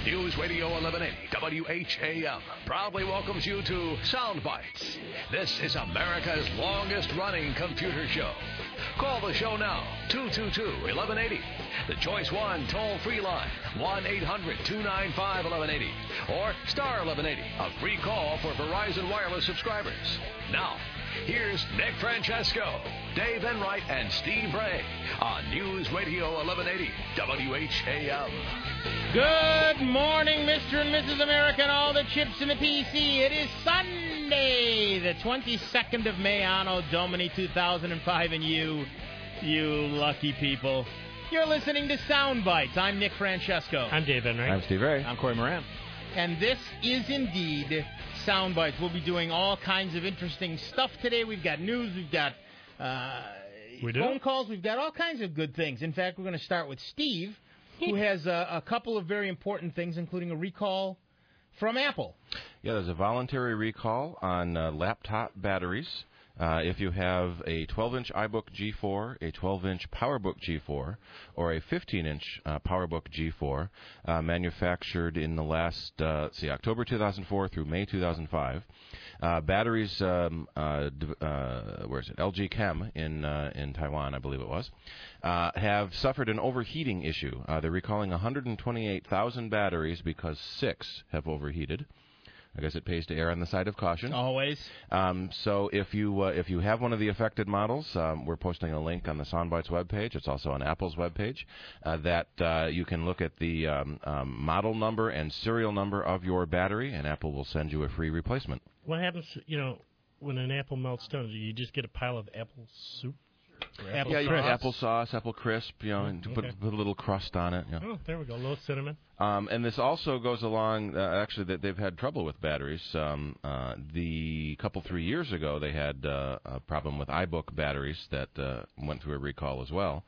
News Radio 1180 WHAM proudly welcomes you to Sound Bites. This is America's longest-running computer show. Call the show now, 222-1180. The Choice 1 toll-free line, 1-800-295-1180. Or star 1180, a free call for Verizon Wireless subscribers. Now, here's Nick Francesco, Dave Enright, and Steve Ray on News Radio 1180 WHAM. Good morning, Mr. and Mrs. America, and all the chips in the PC. It is Sunday, the 22nd of May, Anno Domini 2005, and you lucky people. You're listening to Sound Bites. I'm Nick Francesco. I'm Dave Enright. I'm Steve Ray. I'm Corey Moran. And this is indeed Sound Bites. We'll be doing all kinds of interesting stuff today. We've got news, we've got phone calls, we've got all kinds of good things. In fact, we're going to start with Steve, who has a couple of very important things, including a recall from Apple. Yeah, there's a voluntary recall on laptop batteries. If you have a 12-inch iBook G4, a 12-inch PowerBook G4, or a 15-inch PowerBook G4, manufactured in the last, October 2004 through May 2005, batteries, where is it? LG Chem in Taiwan, I believe it was, have suffered an overheating issue. They're recalling 128,000 batteries because 6 have overheated. I guess it pays to err on the side of caution. Always. So if you have one of the affected models, we're posting a link on the Soundbites webpage. It's also on Apple's webpage that you can look at the model number and serial number of your battery, and Apple will send you a free replacement. What happens, when an apple melts down? Do you just get a pile of apple soup? Apple applesauce, apple crisp, and put a little crust on it. Oh, there we go, a little cinnamon. And this also goes along, actually, that they've had trouble with batteries. The couple, 3 years ago, they had a problem with iBook batteries that went through a recall as well.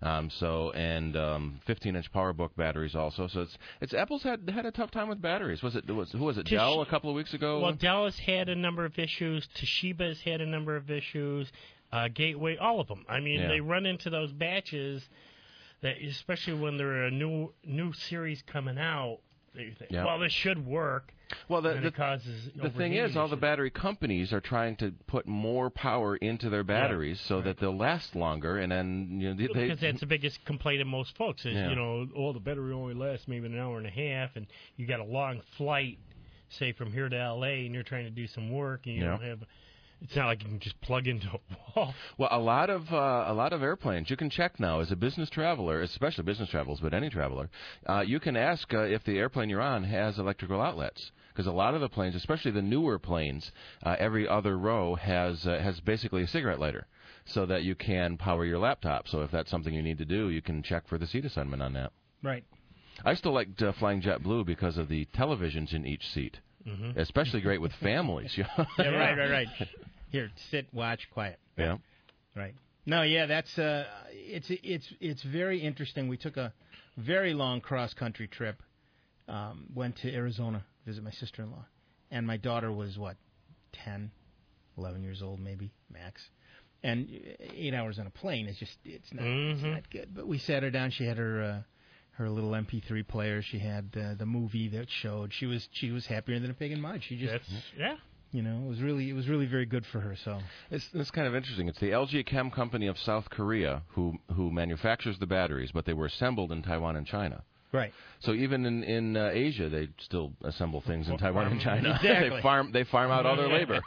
15-inch PowerBook batteries also. So it's Apple's had a tough time with batteries. Who was it? Dell a couple of weeks ago? Well, Dell has had a number of issues. Toshiba has had a number of issues. Gateway, all of them. I mean, They run into those batches that, especially when there are a new series coming out, they think, well, this should work. Well, the thing is, all the issues. battery companies are trying to put more power into their batteries so that they'll last longer, and then because that's the biggest complaint of most folks is the battery only lasts maybe an hour and a half, and you got a long flight, say from here to L.A., and you're trying to do some work, and you don't have. It's not like you can just plug into a wall. Well, a lot of airplanes, you can check now as a business traveler, especially business travels, but any traveler, you can ask if the airplane you're on has electrical outlets. Because a lot of the planes, especially the newer planes, every other row has basically a cigarette lighter, so that you can power your laptop. So if that's something you need to do, you can check for the seat assignment on that. Right. I still like flying JetBlue because of the televisions in each seat. Mm-hmm. Especially great with families. Right. Here, sit, watch, quiet. Yeah. Right. No, that's it's very interesting. We took a very long cross-country trip. Went to Arizona to visit my sister-in-law, and my daughter was 10, 11 years old maybe max. And 8 hours on a plane it's not good. But we sat her down. She had her little MP3 player. She had the movie that showed. She was happier than a pig in mud. She just it was really very good for her. So it's kind of interesting. It's the LG Chem company of South Korea who manufactures the batteries, but they were assembled in Taiwan and China. Right. So even in Asia, they still assemble things in Taiwan and China. Exactly. They farm out all their labor.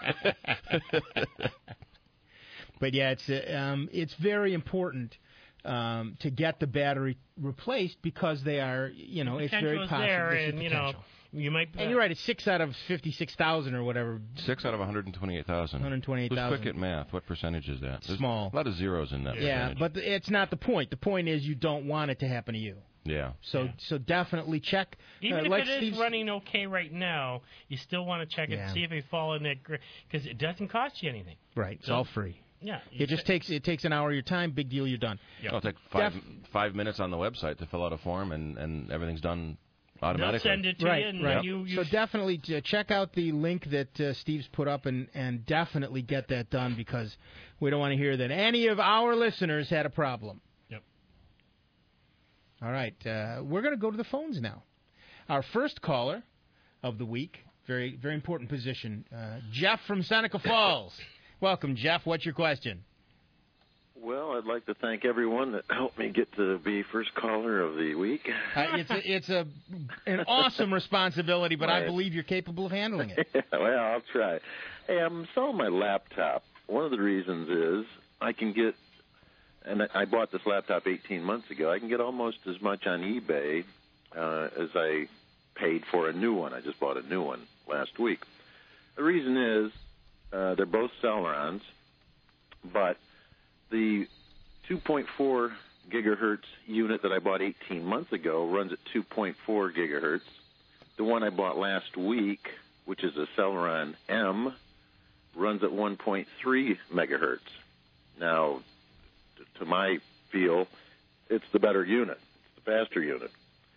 But it's very important to get the battery replaced because they are, it's very possible. There, and, you might. And you're right. It's 6 out of 56,000 or whatever. 6 out of 128,000. 128,000. Who's quick at math? What percentage is that? There's small. A lot of zeros in that. Yeah, percentage. but it's not the point. The point is you don't want it to happen to you. Yeah. So definitely check. Even if it is running okay right now, you still want to check it and see if you fall in that because it doesn't cost you anything. Right. It's all free. Yeah. It takes an hour of your time. Big deal. You're done. Yep. It'll take 5 minutes on the website to fill out a form, and everything's done automatically. They'll send it to you. Right. You so definitely check out the link that Steve's put up and definitely get that done because we don't want to hear that any of our listeners had a problem. Yep. All right. We're going to go to the phones now. our first caller of the week. Very, very important position. Jeff from Seneca Falls. Welcome, Jeff. What's your question? Well, I'd like to thank everyone that helped me get to be first caller of the week. It's an awesome responsibility, but right. I believe you're capable of handling it. Well, I'll try. Hey, I'm selling my laptop. One of the reasons is I can get, and I bought this laptop 18 months ago, I can get almost as much on eBay as I paid for a new one. I just bought a new one last week. The reason is they're both Celerons, but the 2.4 gigahertz unit that I bought 18 months ago runs at 2.4 gigahertz. The one I bought last week, which is a Celeron M, runs at 1.3 megahertz. Now, to my feel, it's the better unit. It's the faster unit.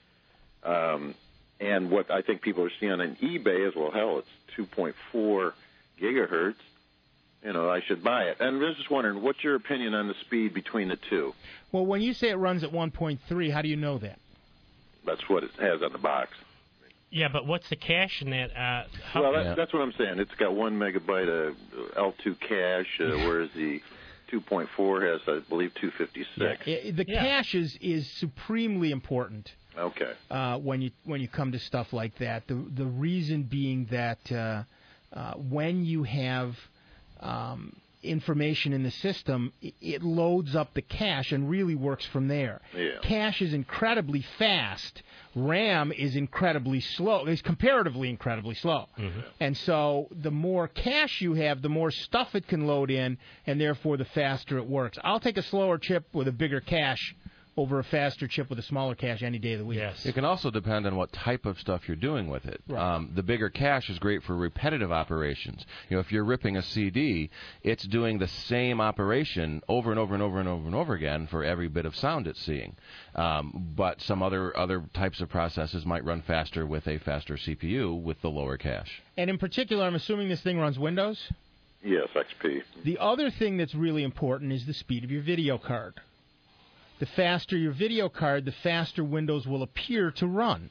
And what I think people are seeing on eBay is, well, hell, it's 2.4 gigahertz. You know, I should buy it. And I was just wondering, what's your opinion on the speed between the two? Well, when you say it runs at 1.3, how do you know that? That's what it has on the box. Yeah, but what's the cache in that? That's what I'm saying. It's got 1 megabyte of L2 cache, whereas the 2.4 has, I believe, 256. Yeah. The cache is supremely important. Okay. When you come to stuff like that, the reason being that when you have information in the system, it loads up the cache and really works from there. Yeah. Cache is incredibly fast. RAM is incredibly slow. It's comparatively incredibly slow. Mm-hmm. And so the more cache you have, the more stuff it can load in, and therefore the faster it works. I'll take a slower chip with a bigger cache over a faster chip with a smaller cache any day of the week. Yes. It can also depend on what type of stuff you're doing with it. Right. The bigger cache is great for repetitive operations. You know, if you're ripping a CD, it's doing the same operation over and over and over and over and over again for every bit of sound it's seeing. But some other types of processes might run faster with a faster CPU with the lower cache. And in particular, I'm assuming this thing runs Windows? Yes, XP. The other thing that's really important is the speed of your video card. The faster your video card, the faster Windows will appear to run.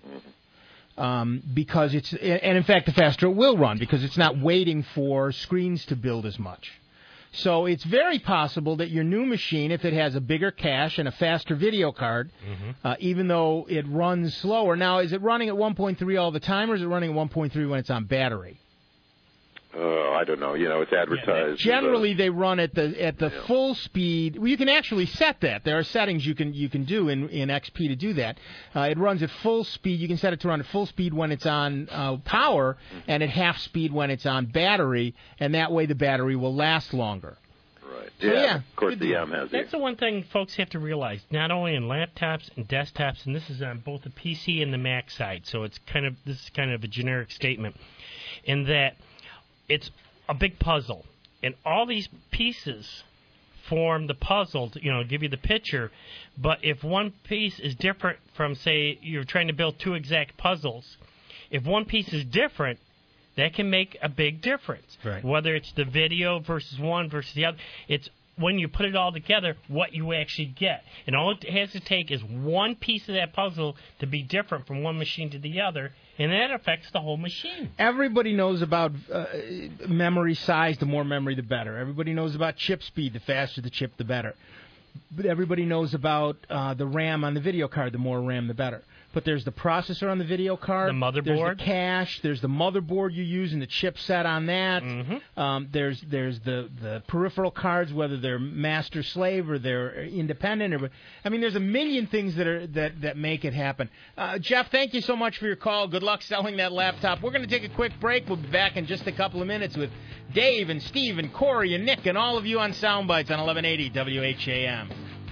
Because and in fact, the faster it will run because it's not waiting for screens to build as much. So it's very possible that your new machine, if it has a bigger cache and a faster video card, even though it runs slower. Now, is it running at 1.3 all the time, or is it running at 1.3 when it's on battery? I don't know. You know, it's advertised. Generally, they run at the full speed. Well, you can actually set that. There are settings you can do in XP to do that. It runs at full speed. You can set it to run at full speed when it's on power, and at half speed when it's on battery, and that way the battery will last longer. Right. So, Of course, the M has That's the one thing folks have to realize. Not only in laptops and desktops, and this is on both the PC and the Mac side. So this is kind of a generic statement, in that it's a big puzzle, and all these pieces form the puzzle to, give you the picture. But if one piece is different from, say, you're trying to build two exact puzzles, if one piece is different, that can make a big difference. Right. Whether it's the video versus one versus the other, it's when you put it all together, what you actually get. And all it has to take is one piece of that puzzle to be different from one machine to the other, and that affects the whole machine. Everybody knows about memory size. The more memory, the better. Everybody knows about chip speed. The faster the chip, the better. But everybody knows about the RAM on the video card. The more RAM, the better. But there's the processor on the video card. The motherboard. There's the cache. There's the motherboard you use and the chipset on that. Mm-hmm. There's the peripheral cards, whether they're master slave or they're independent. There's a million things that make it happen. Jeff, thank you so much for your call. Good luck selling that laptop. We're going to take a quick break. We'll be back in just a couple of minutes with Dave and Steve and Corey and Nick and all of you on Soundbites on 1180 WHAM.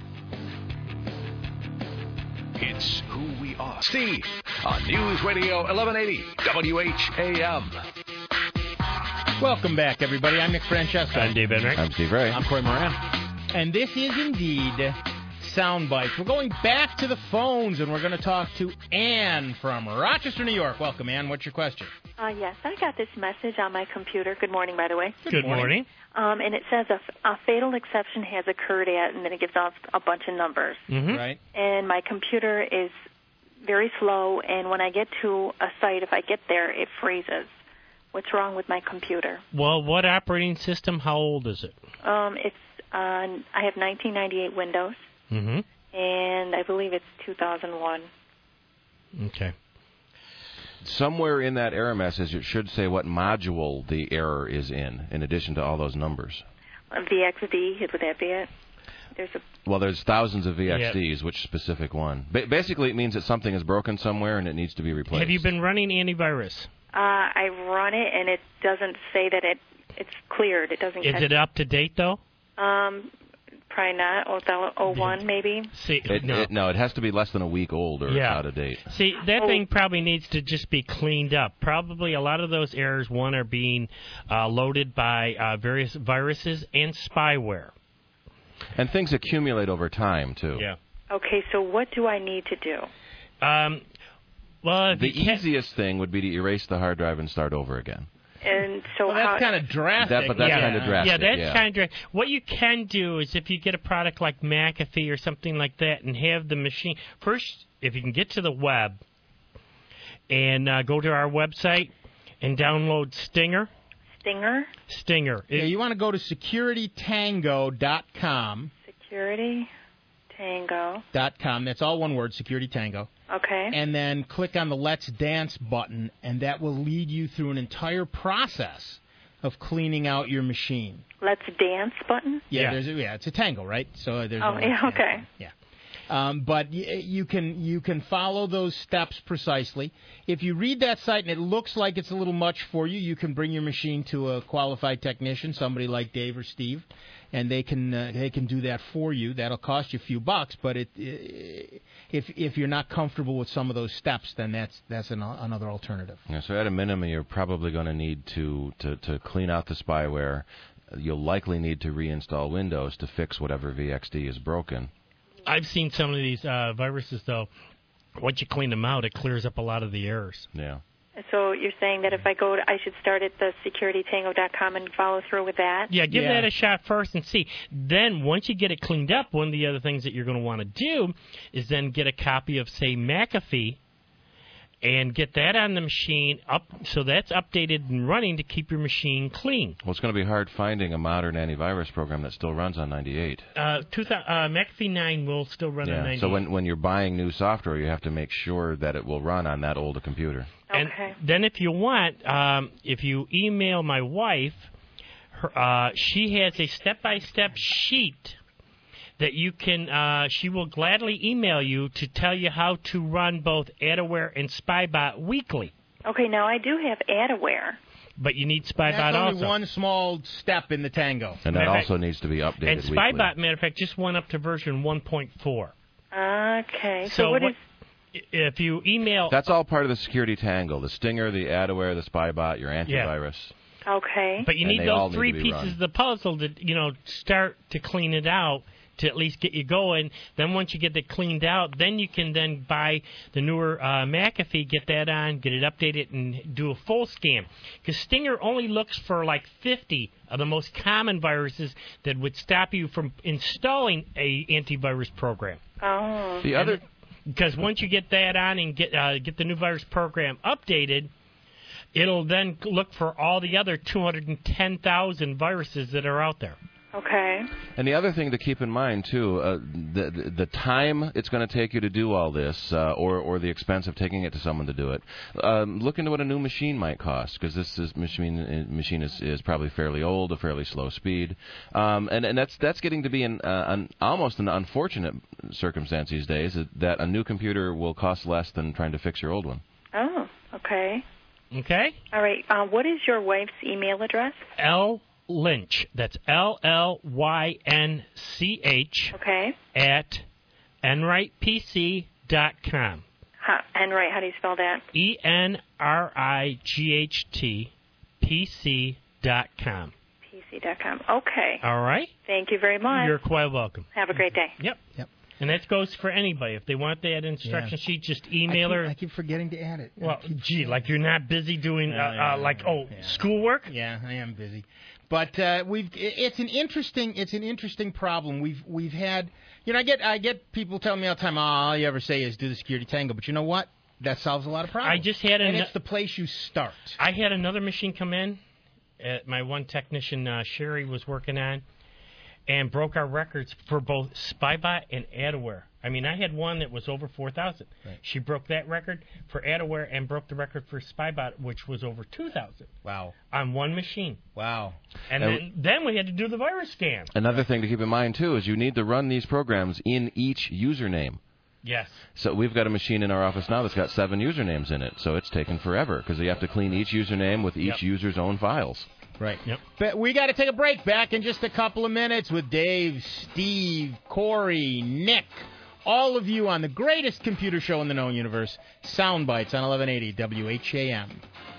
It's who we are. Steve on News Radio 1180 WHAM. Welcome back, everybody. I'm Nick Francesco. I'm Dave Enright. I'm Steve Ray. I'm Corey Moran. And this is indeed Soundbites. We're going back to the phones, and we're going to talk to Ann from Rochester, New York. Welcome, Ann. What's your question? Yes, I got this message on my computer. Good morning, by the way. Good morning. And it says a fatal exception has occurred at, and then it gives off a bunch of numbers. Mm-hmm. Right. And my computer is very slow, and when I get to a site, if I get there, it freezes. What's wrong with my computer? Well, what operating system? How old is it? I have 1998 Windows, and I believe it's 2001. Okay. Somewhere in that error message, it should say what module the error is in addition to all those numbers. VXD, would that be it? There's thousands of VXDs. Which specific one? Basically, it means that something is broken somewhere and it needs to be replaced. Have you been running antivirus? I run it, and it doesn't say that it's cleared. It doesn't. Is it up to date, though? Probably not. 01, maybe. See, no, it has to be less than a week old or it's out of date. See, that thing probably needs to just be cleaned up. Probably a lot of those errors, one, are being loaded by various viruses and spyware. And things accumulate over time, too. Yeah. Okay, so what do I need to do? Well, the easiest thing would be to erase the hard drive and start over again. And so that's kind of drastic. But that's kind of drastic. Yeah, that's kind of drastic. What you can do is if you get a product like McAfee or something like that and have the machine... First, if you can get to the web and go to our website and download Stinger. Stinger. Yeah, you want to go to securitytango.com. Securitytango.com. That's all one word, Security Tango. Okay. And then click on the Let's Dance button, and that will lead you through an entire process of cleaning out your machine. Let's Dance button? Yeah. It's a tango, right? So there's okay. Yeah. But you can follow those steps precisely. If you read that site and it looks like it's a little much for you, you can bring your machine to a qualified technician, somebody like Dave or Steve, and they can do that for you. That'll cost you a few bucks, but if you're not comfortable with some of those steps, then that's another alternative. Yeah, so at a minimum, you're probably going to need to clean out the spyware. You'll likely need to reinstall Windows to fix whatever VXD is broken. I've seen some of these viruses, though. Once you clean them out, it clears up a lot of the errors. Yeah. So you're saying that if I should start at the securitytango.com and follow through with that? Yeah, give that a shot first and see. Then once you get it cleaned up, one of the other things that you're going to want to do is then get a copy of, say, McAfee and get that on the machine up so that's updated and running to keep your machine clean. Well, it's going to be hard finding a modern antivirus program that still runs on 98. McAfee 9 will still run on 98. So when you're buying new software, you have to make sure that it will run on that older computer. And then if you want, if you email my wife, she has a step-by-step sheet that you can, she will gladly email you to tell you how to run both Adaware and Spybot weekly. Okay, now I do have Adaware. But you need Spybot that's also. only one small step in the tango. And that also needs to be updated weekly. And Spybot, matter of fact, just went up to version 1.4. Okay. So if you email... That's all part of the Security Tangle, the Stinger, the Adaware, the Spybot, your antivirus. Yeah. Okay. But you need those three pieces of the puzzle to, start to clean it out, to at least get you going. Then once you get it cleaned out, then you can then buy the newer McAfee, get that on, get it updated, and do a full scan. Because Stinger only looks for like 50 of the most common viruses that would stop you from installing a antivirus program. Oh. Because once you get that on and get the new virus program updated, it'll then look for all the other 210,000 viruses that are out there. Okay. And the other thing to keep in mind, too, the time it's going to take you to do all this, or the expense of taking it to someone to do it, look into what a new machine might cost, because this machine is probably fairly old, a fairly slow speed, and that's getting to be almost an unfortunate circumstance these days, that a new computer will cost less than trying to fix your old one. Oh, okay. Okay. All right. What is your wife's email address? Lynch. That's LLYNCH. Okay. At enrightpc.com. Enright, how do you spell that? ENRIGHT PC.com. PC.com. Okay. All right. Thank you very much. You're quite welcome. Have a great day. Yep. And that goes for anybody. If they want that instruction sheet, just email her. I keep forgetting to add it. Well, like you're not busy doing schoolwork? Yeah, I am busy. But it's an interesting problem. We've had, I get people telling me all the time, all you ever say is do the security tango. But you know what? That solves a lot of problems. I just had and it's the place you start. I had another machine come in. My one technician, Sherry, was working on, and broke our records for both SpyBot and AdAware. I mean, I had one that was over 4,000. Right. She broke that record for AdAware and broke the record for SpyBot, which was over 2,000. Wow. On one machine. Wow. And then we had to do the virus scan. Another thing to keep in mind, too, is you need to run these programs in each username. Yes. So we've got a machine in our office now that's got 7 usernames in it, so it's taken forever because you have to clean each username with each user's own files. Right. Yep. But we got to take a break. Back in just a couple of minutes with Dave, Steve, Corey, Nick, all of you on the greatest computer show in the known universe, Soundbites on 1180 WHAM.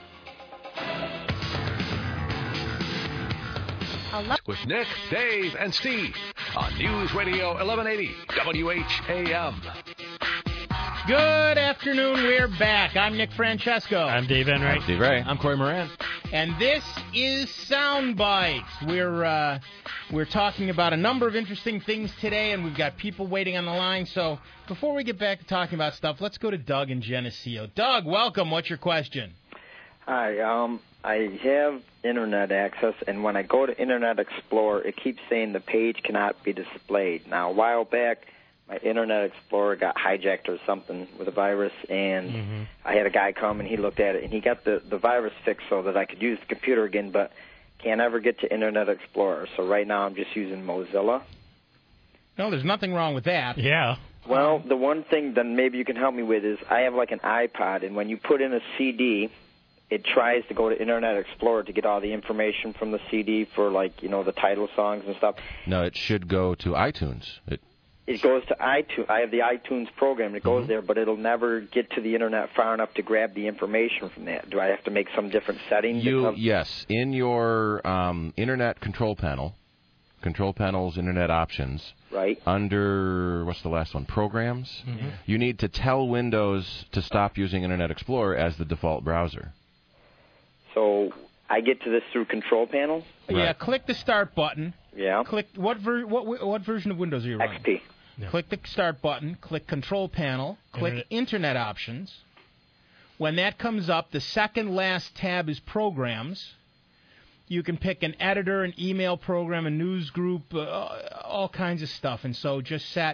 With Nick, Dave, and Steve on News Radio 1180 WHAM. Good afternoon. We're back. I'm Nick Francesco. I'm Dave Enright. I'm Steve Ray. I'm Corey Moran. And this is Soundbites. We're talking about a number of interesting things today, and we've got people waiting on the line. So before we get back to talking about stuff, let's go to Doug in Geneseo. Doug, welcome. What's your question? Hi. I have Internet access, and when I go to Internet Explorer, it keeps saying the page cannot be displayed. Now, a while back, my Internet Explorer got hijacked or something with a virus, and I had a guy come, and he looked at it, and he got the virus fixed so that I could use the computer again, but can't ever get to Internet Explorer. So right now I'm just using Mozilla. No, there's nothing wrong with that. Yeah. Well, the one thing that maybe you can help me with is I have like an iPod, and when you put in a CD, it tries to go to Internet Explorer to get all the information from the CD for, like, the title songs and stuff. No, it should go to iTunes. It goes to iTunes. I have the iTunes program. It goes there, but it'll never get to the Internet far enough to grab the information from that. Do I have to make some different settings? Yes. In your Internet control panel, Control Panel's Internet Options, right, under, what's the last one, Programs, you need to tell Windows to stop using Internet Explorer as the default browser. So I get to this through Control Panel? Right. Yeah, click the Start button. Yeah. Click what version of Windows are you running? XP. Yeah. Click the Start button, click Control Panel, click Internet Options. When that comes up, the second last tab is Programs. You can pick an editor, an email program, a news group, all kinds of stuff. And so just set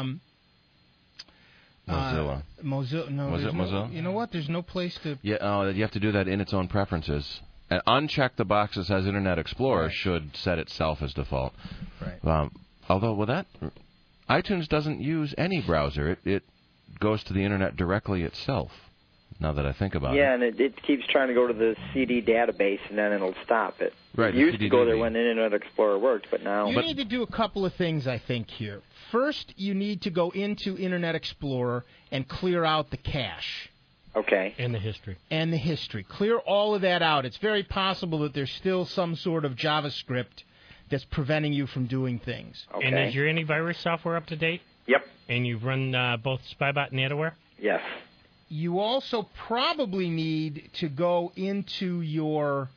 Mozilla. No, Was it Mozilla? You know what? There's no place to... Yeah, you have to do that in its own preferences. And uncheck the box that says Internet Explorer should set itself as default. Right. Although with that, iTunes doesn't use any browser. It goes to the Internet directly itself, now that I think about it. Yeah, and it keeps trying to go to the CD database, and then it'll stop it. Right. It used to go there when Internet Explorer worked, but now... You need to do a couple of things, I think, here. First, you need to go into Internet Explorer and clear out the cache. Okay. And the history. And the history. Clear all of that out. It's very possible that there's still some sort of JavaScript that's preventing you from doing things. Okay. And is your antivirus software up to date? Yep. And you've run both SpyBot and AdAware? Yes. You also probably need to go into your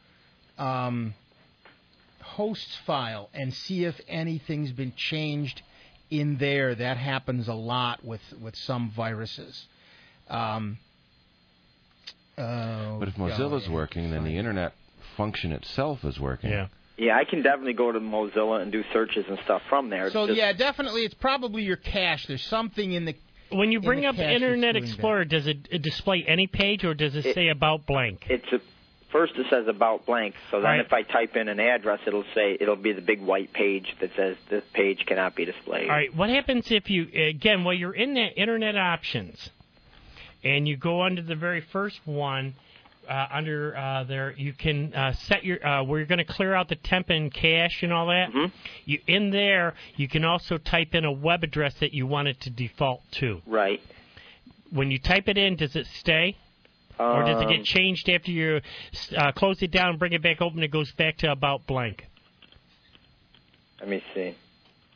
hosts file and see if anything's been changed in there. That happens a lot with some viruses. But if Mozilla's working, then the Internet function itself is working. Yeah. Yeah, I can definitely go to Mozilla and do searches and stuff from there. So, yeah, definitely, it's probably your cache. There's something in the... When you bring up Internet Explorer, does it display any page, or does it say About Blank? First it says About Blank, so then if I type in an address, it'll be the big white page that says this page cannot be displayed. All right, what happens if you, again, while you're in that Internet Options, and you go under the very first one, under there, you can set your where you're going to clear out the temp and cache and all that. Mm-hmm. In there, you can also type in a web address that you want it to default to. Right. When you type it in, does it stay? Or does it get changed after you close it down and bring it back open? It goes back to About Blank. Let me see.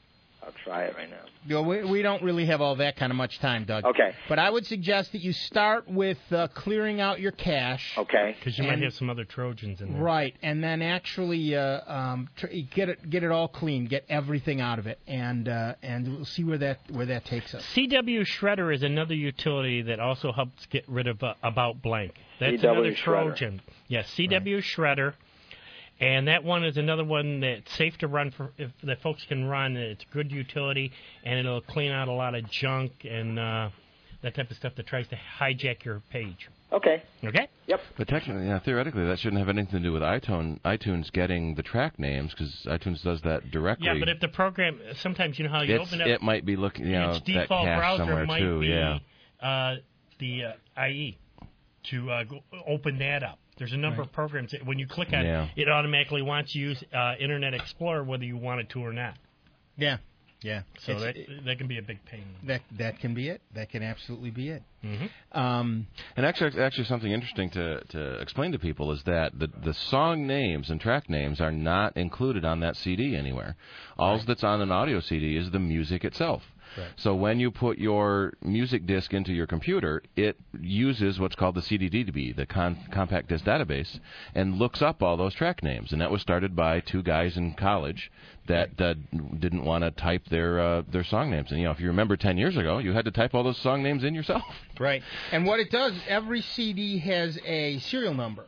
I'll try it right now. You know, we don't really have all that kind of much time, Doug. Okay. But I would suggest that you start with clearing out your cache. Okay. Because you might have some other Trojans in there. Right, and then actually get it all clean, get everything out of it, and we'll see where that takes us. CW Shredder is another utility that also helps get rid of About Blank. That's CW another Shredder. Trojan. Yes, CW Shredder. And that one is another one that's safe to run that folks can run. It's a good utility, and it'll clean out a lot of junk and that type of stuff that tries to hijack your page. Okay. Okay? Yep. But technically, theoretically, that shouldn't have anything to do with iTunes getting the track names, because iTunes does that directly. Yeah, but if the program, sometimes you know how you open up. It might be looking, its that default cache browser somewhere might too. be Yeah. the IE to open that up. There's a number of programs that when you click on it, it automatically wants you to use Internet Explorer whether you want it to or not. Yeah. Yeah. So that can be a big pain. That can be it. That can absolutely be it. Mm-hmm. And actually something interesting to explain to people is that the song names and track names are not included on that CD anywhere. All that's on an audio CD is the music itself. Right. So when you put your music disc into your computer, it uses what's called the CDDB, the compact disc database, and looks up all those track names. And that was started by two guys in college that didn't want to type their song names. And if you remember 10 years ago, you had to type all those song names in yourself. Right. And what it does, every CD has a serial number,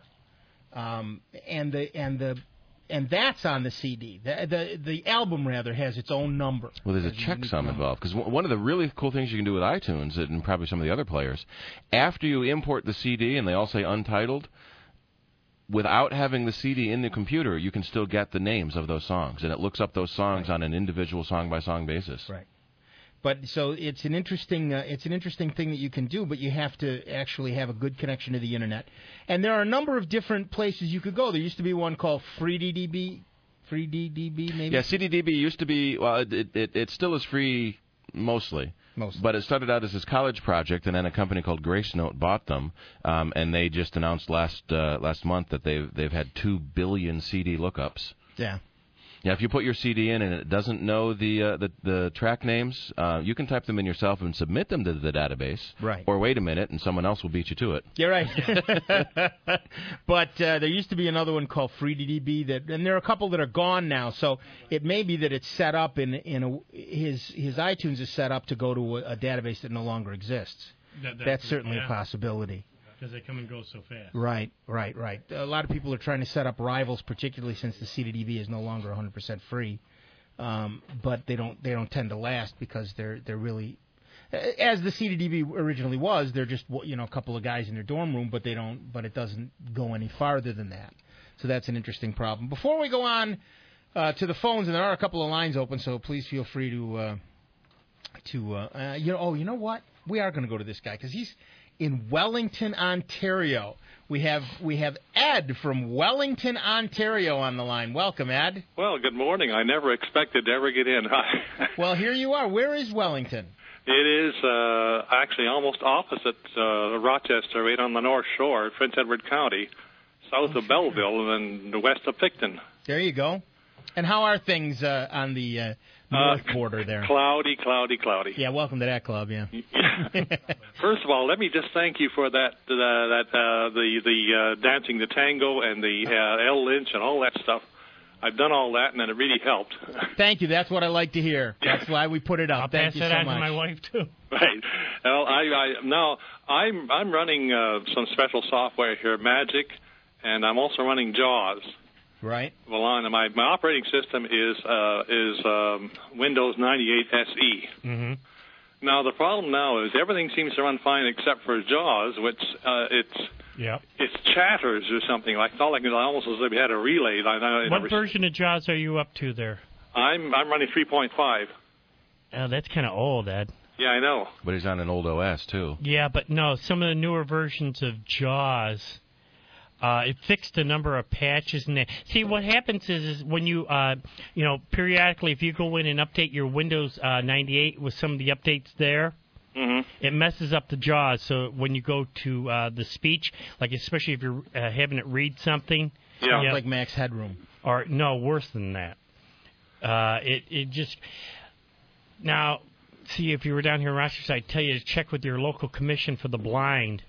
and that's on the CD. The album, rather, has its own number. Well, there's a checksum involved. Because one of the really cool things you can do with iTunes, and probably some of the other players, after you import the CD and they all say untitled, without having the CD in the computer, you can still get the names of those songs. And it looks up those songs on an individual song-by-song basis. Right. But so it's an interesting thing that you can do, but you have to actually have a good connection to the internet. And there are a number of different places you could go. There used to be one called FreeDDB, maybe. Yeah, CDDB used to be. Well, it still is free mostly. But it started out as this college project, and then a company called Gracenote bought them, and they just announced last month that they've had 2 billion CD lookups. Yeah. Yeah, if you put your CD in and it doesn't know the track names, you can type them in yourself and submit them to the database. Right. Or wait a minute, and someone else will beat you to it. You're right. But there used to be another one called FreeDDB, and there are a couple that are gone now. So it may be that it's set up his iTunes is set up to go to a database that no longer exists. That's certainly a possibility. Because they come and go so fast. Right. A lot of people are trying to set up rivals, particularly since the CDDB is no longer 100% free. But they don't tend to last because they're really, as the CDDB originally was, they're just a couple of guys in their dorm room, but it doesn't go any farther than that. So that's an interesting problem. Before we go on to the phones, and there are a couple of lines open, so please feel free to you know what? We are going to go to this guy because he's in Wellington, Ontario. We have Ed from Wellington, Ontario on the line. Welcome, Ed. Well, good morning. I never expected to ever get in. Hi. Well, here you are. Where is Wellington? It is actually almost opposite Rochester, right on the North Shore, Prince Edward County, south of Belleville and west of Picton. There you go. And how are things on the north border there? Cloudy. Yeah, welcome to that club. Yeah. First of all, let me just thank you for the dancing the tango and the L Lynch and all that stuff. I've done all that, and it really helped. Thank you. That's what I like to hear. That's why we put it up. Thank you so much. I'll pass it on to my wife too. Right. Well, now I'm running some special software here, Magic, and I'm also running JAWS. Right. Well, my operating system is Windows 98 SE. Mm-hmm. Now the problem now is everything seems to run fine except for JAWS, which it's chatters or something like almost as if we had a relay. What version of JAWS are you up to there? I'm running 3.5. Oh, that's kind of old, Ed. Yeah, I know. But he's on an old OS too. Yeah, but no, some of the newer versions of JAWS. It fixed a number of patches in there. See, what happens is when you, periodically, if you go in and update your Windows 98 with some of the updates there, it messes up the JAWS. So when you go to the speech, like especially if you're having it read something, sounds like Max Headroom. Or no, worse than that. It just. Now, see, if you were down here in Rochester, I'd tell you to check with your local commission for the blind,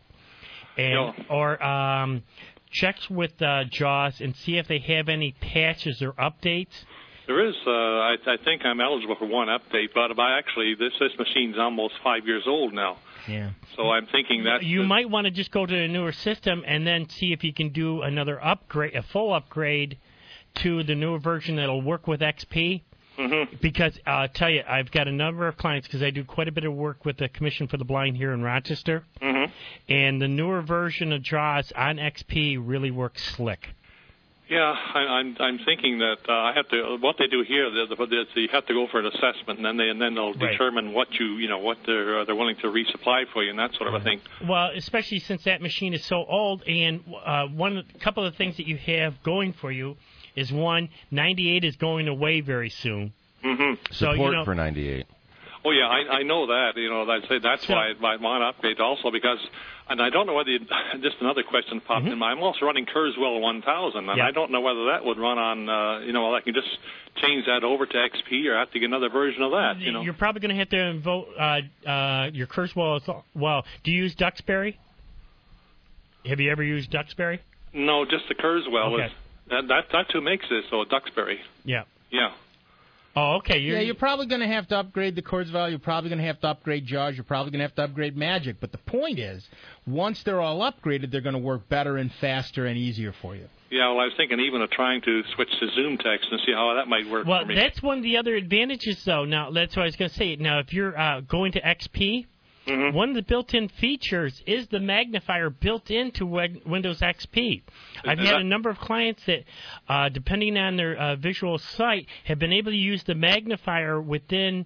or check with JAWS and see if they have any patches or updates. There is. I think I'm eligible for one update, but this machine's almost 5 years old now. Yeah. So I'm thinking that you might want to just go to a newer system and then see if you can do another upgrade, a full upgrade to the newer version that'll work with XP. Mm-hmm. Because I'll tell you, I've got a number of clients because I do quite a bit of work with the Commission for the Blind here in Rochester, and the newer version of JAWS on XP really works slick. Yeah, I'm thinking that I have to. What they do here, you have to go for an assessment, and then they'll determine what what they're willing to resupply for you, and that sort of a thing. Well, especially since that machine is so old, and couple of things that you have going for you is 98 is going away very soon. Mm-hmm. So support for 98. Oh yeah, I know that. That's why I want to upgrade also because. And I don't know whether just another question popped in mind. I'm also running Kurzweil 1000, and I don't know whether that would run on. I can just change that over to XP, or have to get another version of that. You're probably going to have to invoke your Kurzweil. Well, do you use Duxbury? Have you ever used Duxbury? No, just the Kurzweil. Okay. That's who makes this. So Duxbury. Yeah. Yeah. Oh, okay. You're probably going to have to upgrade the Kurzweil. You're probably going to have to upgrade JAWS. You're probably going to have to upgrade Magic. But the point is, once they're all upgraded, they're going to work better and faster and easier for you. Yeah, well, I was thinking even of trying to switch to ZoomText and see how that might work for me. Well, that's one of the other advantages, though. Now, that's what I was going to say. Now, if you're going to XP, one of the built-in features is the magnifier built into Windows XP. I've had a number of clients that, depending on their visual sight, have been able to use the magnifier within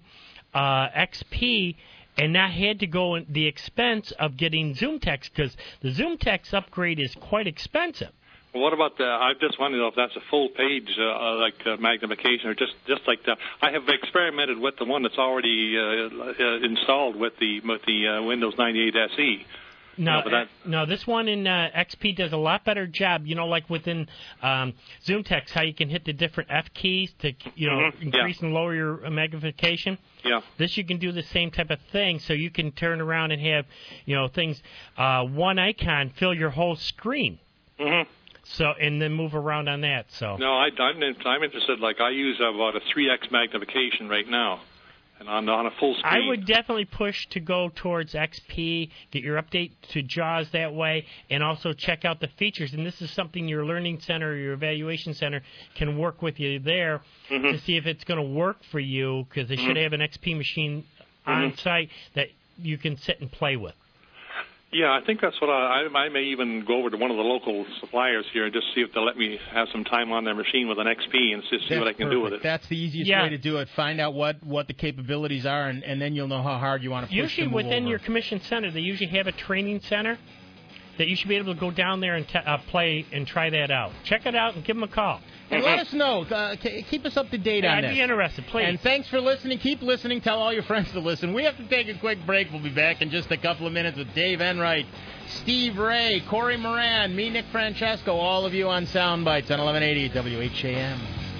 XP and not had to go at the expense of getting ZoomText, because the ZoomText upgrade is quite expensive. Well, what about I just want to know if that's a full page magnification or just like that. I have experimented with the one that's already installed with the Windows 98 SE. No, this one in XP does a lot better job. Like within ZoomText, how you can hit the different F keys to increase and lower your magnification. Yeah. This you can do the same type of thing, so you can turn around and have things one icon fill your whole screen. Mm-hmm. So and then move around on that. So no, I'm interested. Like I use about a 3x magnification right now, and on a full screen. I would definitely push to go towards XP, get your update to JAWS that way, and also check out the features. And this is something your learning center or your evaluation center can work with you there to see if it's going to work for you, because they should have an XP machine on site that you can sit and play with. Yeah, I think that's what I may even go over to one of the local suppliers here and just see if they'll let me have some time on their machine with an XP and just see what I can do with it. That's the easiest way to do it. Find out what the capabilities are, and then you'll know how hard you want to push usually them within over. Your commission center, they usually have a training center that you should be able to go down there and play and try that out. Check it out and give them a call. And let us know. Keep us up to date on this. I'd be interested, please. And thanks for listening. Keep listening. Tell all your friends to listen. We have to take a quick break. We'll be back in just a couple of minutes with Dave Enright, Steve Ray, Corey Moran, me, Nick Francesco, all of you on Soundbites on 1180 WHAM.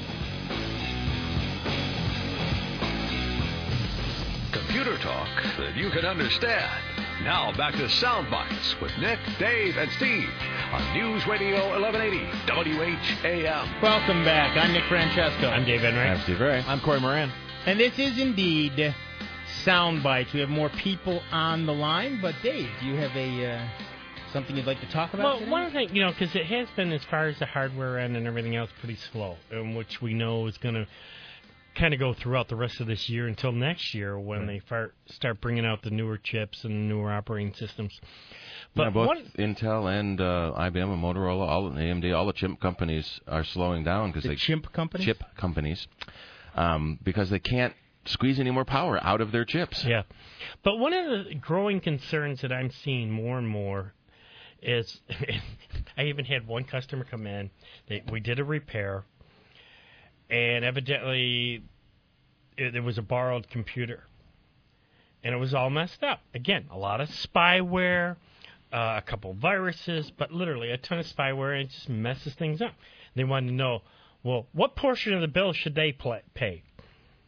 Computer talk that you can understand. Now back to Soundbites with Nick, Dave, and Steve on News Radio 1180 WHAM. Welcome back. I'm Nick Francesco. I'm Dave Enright. I'm Steve Ray. I'm Corey Moran. And this is indeed Soundbites. We have more people on the line, but Dave, do you have something you'd like to talk about today? One thing, because it has been, as far as the hardware end and everything else, pretty slow, which we know is going to kind of go throughout the rest of this year until next year when they start bringing out the newer chips and newer operating systems. But both Intel and IBM and Motorola, all and AMD, all the chip companies are slowing down because chip companies. Chip companies, because they can't squeeze any more power out of their chips. Yeah, but one of the growing concerns that I'm seeing more and more is, I even had one customer come in. We did a repair. And evidently, there was a borrowed computer. And it was all messed up. Again, a lot of spyware, a couple viruses, but literally a ton of spyware, and it just messes things up. They wanted to know, well, what portion of the bill should they pay?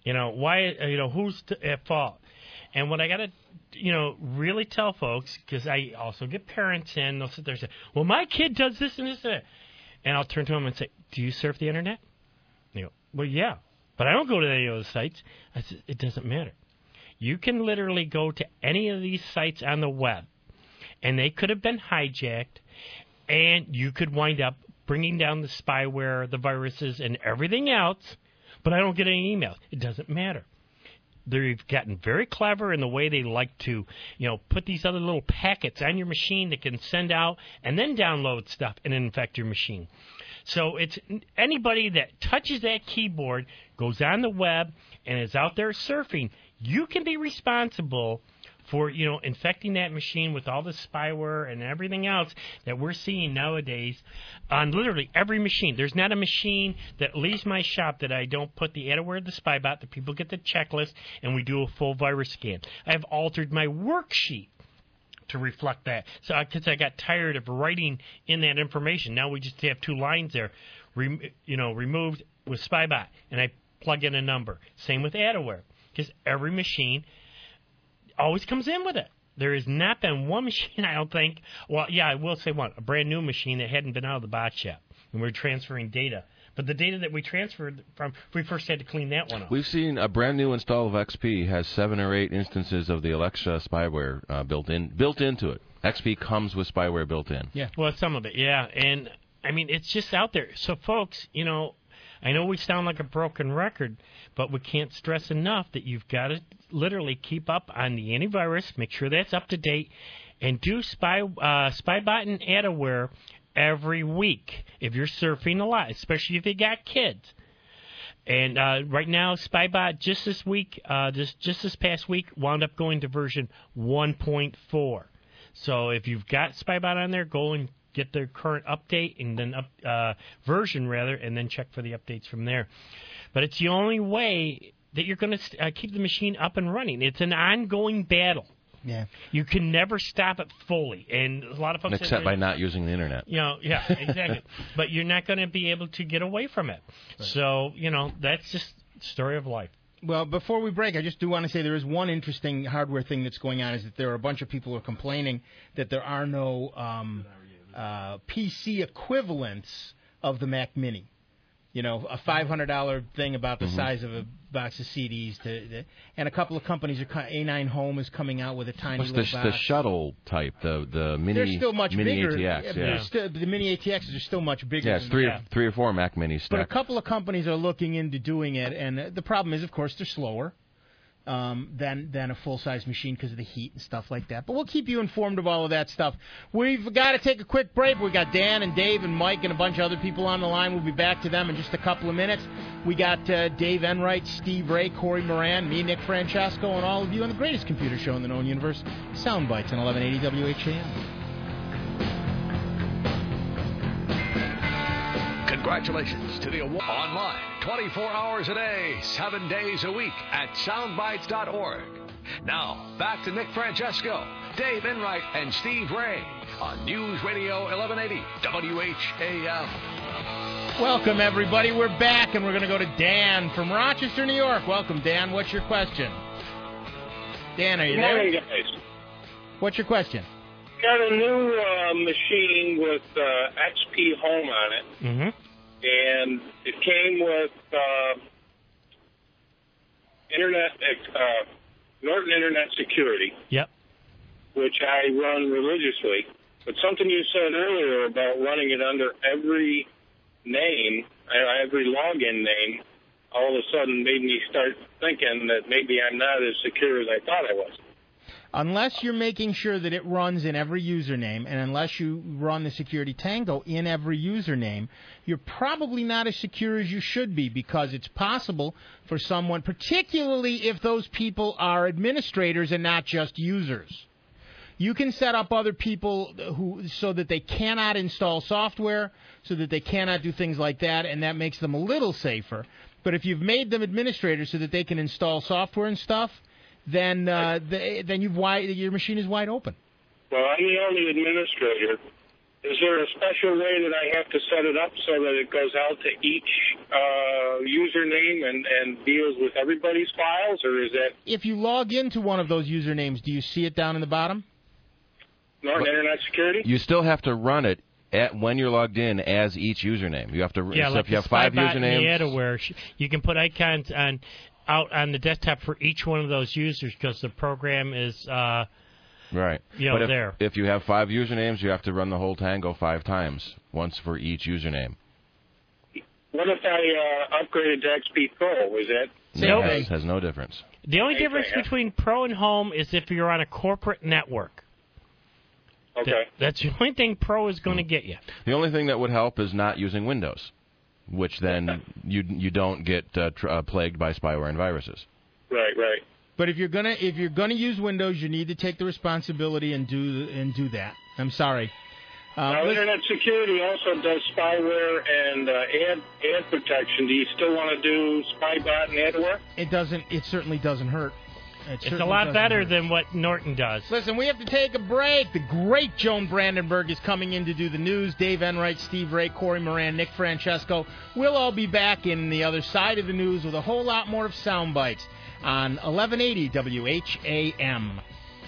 Why? Who's at fault? And what I got to, really tell folks, because I also get parents in, they'll sit there and say, well, my kid does this and this and that. And I'll turn to them and say, do you surf the Internet? They go, well, yeah, but I don't go to any of those sites. I said, it doesn't matter. You can literally go to any of these sites on the web, and they could have been hijacked, and you could wind up bringing down the spyware, the viruses, and everything else, but I don't get any emails. It doesn't matter. They've gotten very clever in the way they like to, put these other little packets on your machine that can send out and then download stuff and infect your machine. So it's anybody that touches that keyboard, goes on the web, and is out there surfing, you can be responsible for, infecting that machine with all the spyware and everything else that we're seeing nowadays on literally every machine. There's not a machine that leaves my shop that I don't put the AdaWare, the SpyBot, the people get the checklist, and we do a full virus scan. I have altered my worksheet to reflect that. So, because I got tired of writing in that information. Now we just have 2 lines there, removed with SpyBot, and I plug in a number. Same with AdaWare, because every machine always comes in with it. There has not been one machine, I don't think. Well, yeah, I will say one, a brand new machine that hadn't been out of the box yet, and we're transferring data. But the data that we transferred from, we first had to clean that one up. We've seen a brand new install of XP has 7 or 8 instances of the Alexa spyware built into it. XP comes with spyware built in. Yeah. Well, some of it, yeah. And, I mean, it's just out there. So, folks, I know we sound like a broken record, but we can't stress enough that you've got to literally keep up on the antivirus, make sure that's up to date, and do SpyBot and AdaWare every week if you're surfing a lot, especially if you got kids. And right now, SpyBot just this past week wound up going to version 1.4. So if you've got SpyBot on there, go and get their current update and then version rather, and then check for the updates from there. But it's the only way that you're going to keep the machine up and running. It's an ongoing battle. Yeah. You can never stop it fully, and a lot of folks except by not using the Internet. Yeah, exactly. But you're not going to be able to get away from it. Right. So that's just the story of life. Well, before we break, I just do want to say there is one interesting hardware thing that's going on, is that there are a bunch of people who are complaining that there are no PC equivalents of the Mac Mini. A $500 thing about the size of a box of CDs. And a couple of companies, A9 Home is coming out with a tiny little box. The shuttle type, the mini. They're still much mini bigger. ATX, yeah. The mini ATXs are still much bigger. Yeah, it's three or four Mac Minis stacked. But a couple of companies are looking into doing it, and the problem is, of course, they're slower than a full-size machine because of the heat and stuff like that. But we'll keep you informed of all of that stuff. We've got to take a quick break. We've got Dan and Dave and Mike and a bunch of other people on the line. We'll be back to them in just a couple of minutes. We got Dave Enright, Steve Ray, Corey Moran, me, Nick Francesco, and all of you on the greatest computer show in the known universe, Soundbites on 1180 WHAM. Congratulations to the award online 24 hours a day, 7 days a week at soundbites.org. Now, back to Nick Francesco, Dave Enright, and Steve Ray on News Radio 1180 WHAM. Welcome, everybody. We're back, and we're going to go to Dan from Rochester, New York. Welcome, Dan. What's your question? Dan, are you there? Good morning, guys. What's your question? Got a new machine with XP Home on it. Mm-hmm. And it came with Norton Internet Security. Yep. Which I run religiously. But something you said earlier about running it under every name, every login name, all of a sudden made me start thinking that maybe I'm not as secure as I thought I was. Unless you're making sure that it runs in every username, and unless you run the Security Tango in every username, you're probably not as secure as you should be, because it's possible for someone, particularly if those people are administrators and not just users. You can set up other people so that they cannot install software, so that they cannot do things like that, and that makes them a little safer. But if you've made them administrators so that they can install software and stuff, then your machine is wide open. Well, I'm the only administrator, Is there a special way that I have to set it up so that it goes out to each username and deals with everybody's files, or is that... If you log into one of those usernames, do you see it down in the bottom? Norton Internet Security? You still have to run it when you're logged in as each username. You have to. Yeah, so like if you have 5 usernames. Where you can put icons out on the desktop for each one of those users because the program is... Right. But if you have 5 usernames, you have to run the whole Tango 5 times, once for each username. What if I upgraded to XP Pro? Was that... No, it has no difference. The only difference between Pro and Home is if you're on a corporate network. Okay. That's the only thing Pro is going to get you. The only thing that would help is not using Windows, which then you don't get plagued by spyware and viruses. Right. But if you're gonna use Windows, you need to take the responsibility and do that. I'm sorry. Now, Internet Security also does spyware and ad protection. Do you still want to do Spybot and adware? It doesn't. It certainly doesn't hurt. It's a lot better than what Norton does. Listen, we have to take a break. The great Joan Brandenburg is coming in to do the news. Dave Enright, Steve Ray, Corey Moran, Nick Francesco. We'll all be back in the other side of the news with a whole lot more of Sound Bites on 1180 WHAM.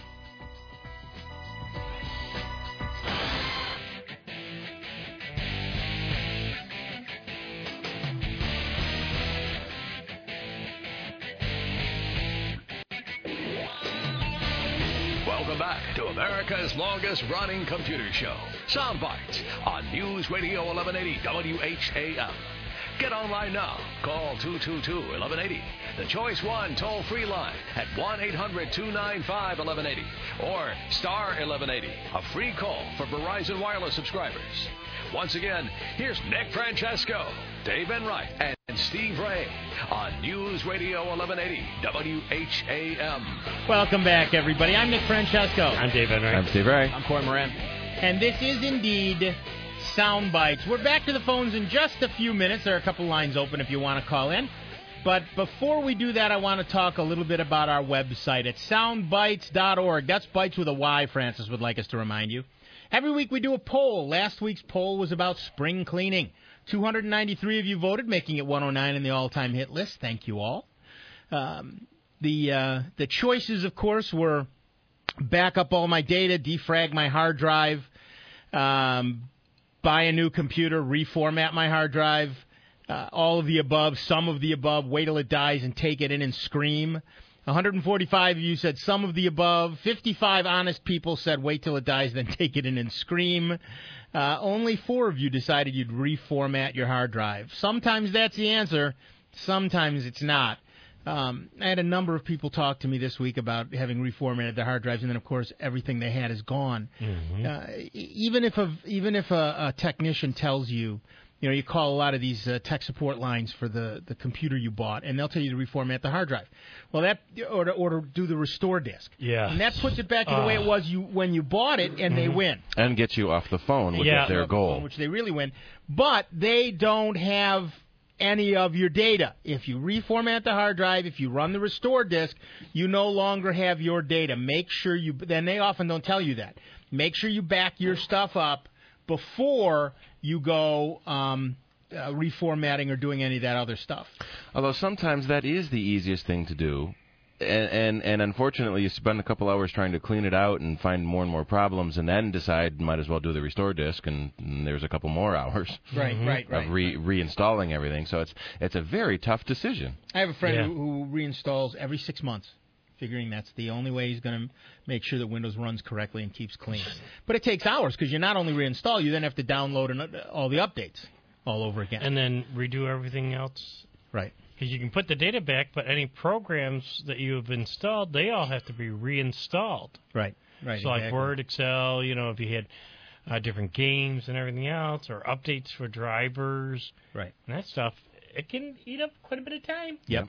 Welcome back to America's longest-running computer show, Sound Bites, on News Radio 1180 WHAM. Get online now. Call 222-1180. The Choice 1 toll-free line at 1-800-295-1180 or star 1180, a free call for Verizon Wireless subscribers. Once again, here's Nick Francesco, Dave Enright, and Steve Ray on News Radio 1180 WHAM. Welcome back, everybody. I'm Nick Francesco. I'm Dave Enright. I'm Steve Ray. I'm Corey Moran. And this is indeed Sound Bites. We're back to the phones in just a few minutes. There are a couple lines open if you want to call in. But before we do that, I want to talk a little bit about our website at soundbites.org. That's Bites with a Y, Francis would like us to remind you. Every week we do a poll. Last week's poll was about spring cleaning. 293 of you voted, making it 109 in the all-time hit list. Thank you all. The choices, of course, were back up all my data, defrag my hard drive, buy a new computer, reformat my hard drive, all of the above, some of the above, wait till it dies and take it in and scream. 145 of you said some of the above. 55 honest people said wait till it dies, then take it in and scream. Only 4 of you decided you'd reformat your hard drive. Sometimes that's the answer. Sometimes it's not. I had a number of people talk to me this week about having reformatted their hard drives, and then, of course, everything they had is gone. Mm-hmm. Even if a technician tells you, you call a lot of these tech support lines for the computer you bought, and they'll tell you to reformat the hard drive. Well, or to do the restore disk. Yeah. And that puts it back to the way it was when you bought it, and they win. And gets you off the phone, which is their goal. Which they really win. But they don't have any of your data. If you reformat the hard drive, if you run the restore disk, you no longer have your data. Make sure then they often don't tell you that. Make sure you back your stuff up before you go reformatting or doing any of that other stuff. Although sometimes that is the easiest thing to do. And unfortunately, you spend a couple hours trying to clean it out and find more and more problems, and then decide might as well do the restore disk, and there's a couple more hours. Right. Of reinstalling everything. So it's a very tough decision. I have a friend who reinstalls every 6 months, figuring that's the only way he's going to make sure that Windows runs correctly and keeps clean. But it takes hours because you not only reinstall, you then have to download all the updates all over again. And then redo everything else. Right. Because you can put the data back, but any programs that you have installed, they all have to be reinstalled. Right. So exactly. like Word, Excel, if you had different games and everything else, or updates for drivers. Right. And that stuff, it can eat up quite a bit of time. Yep.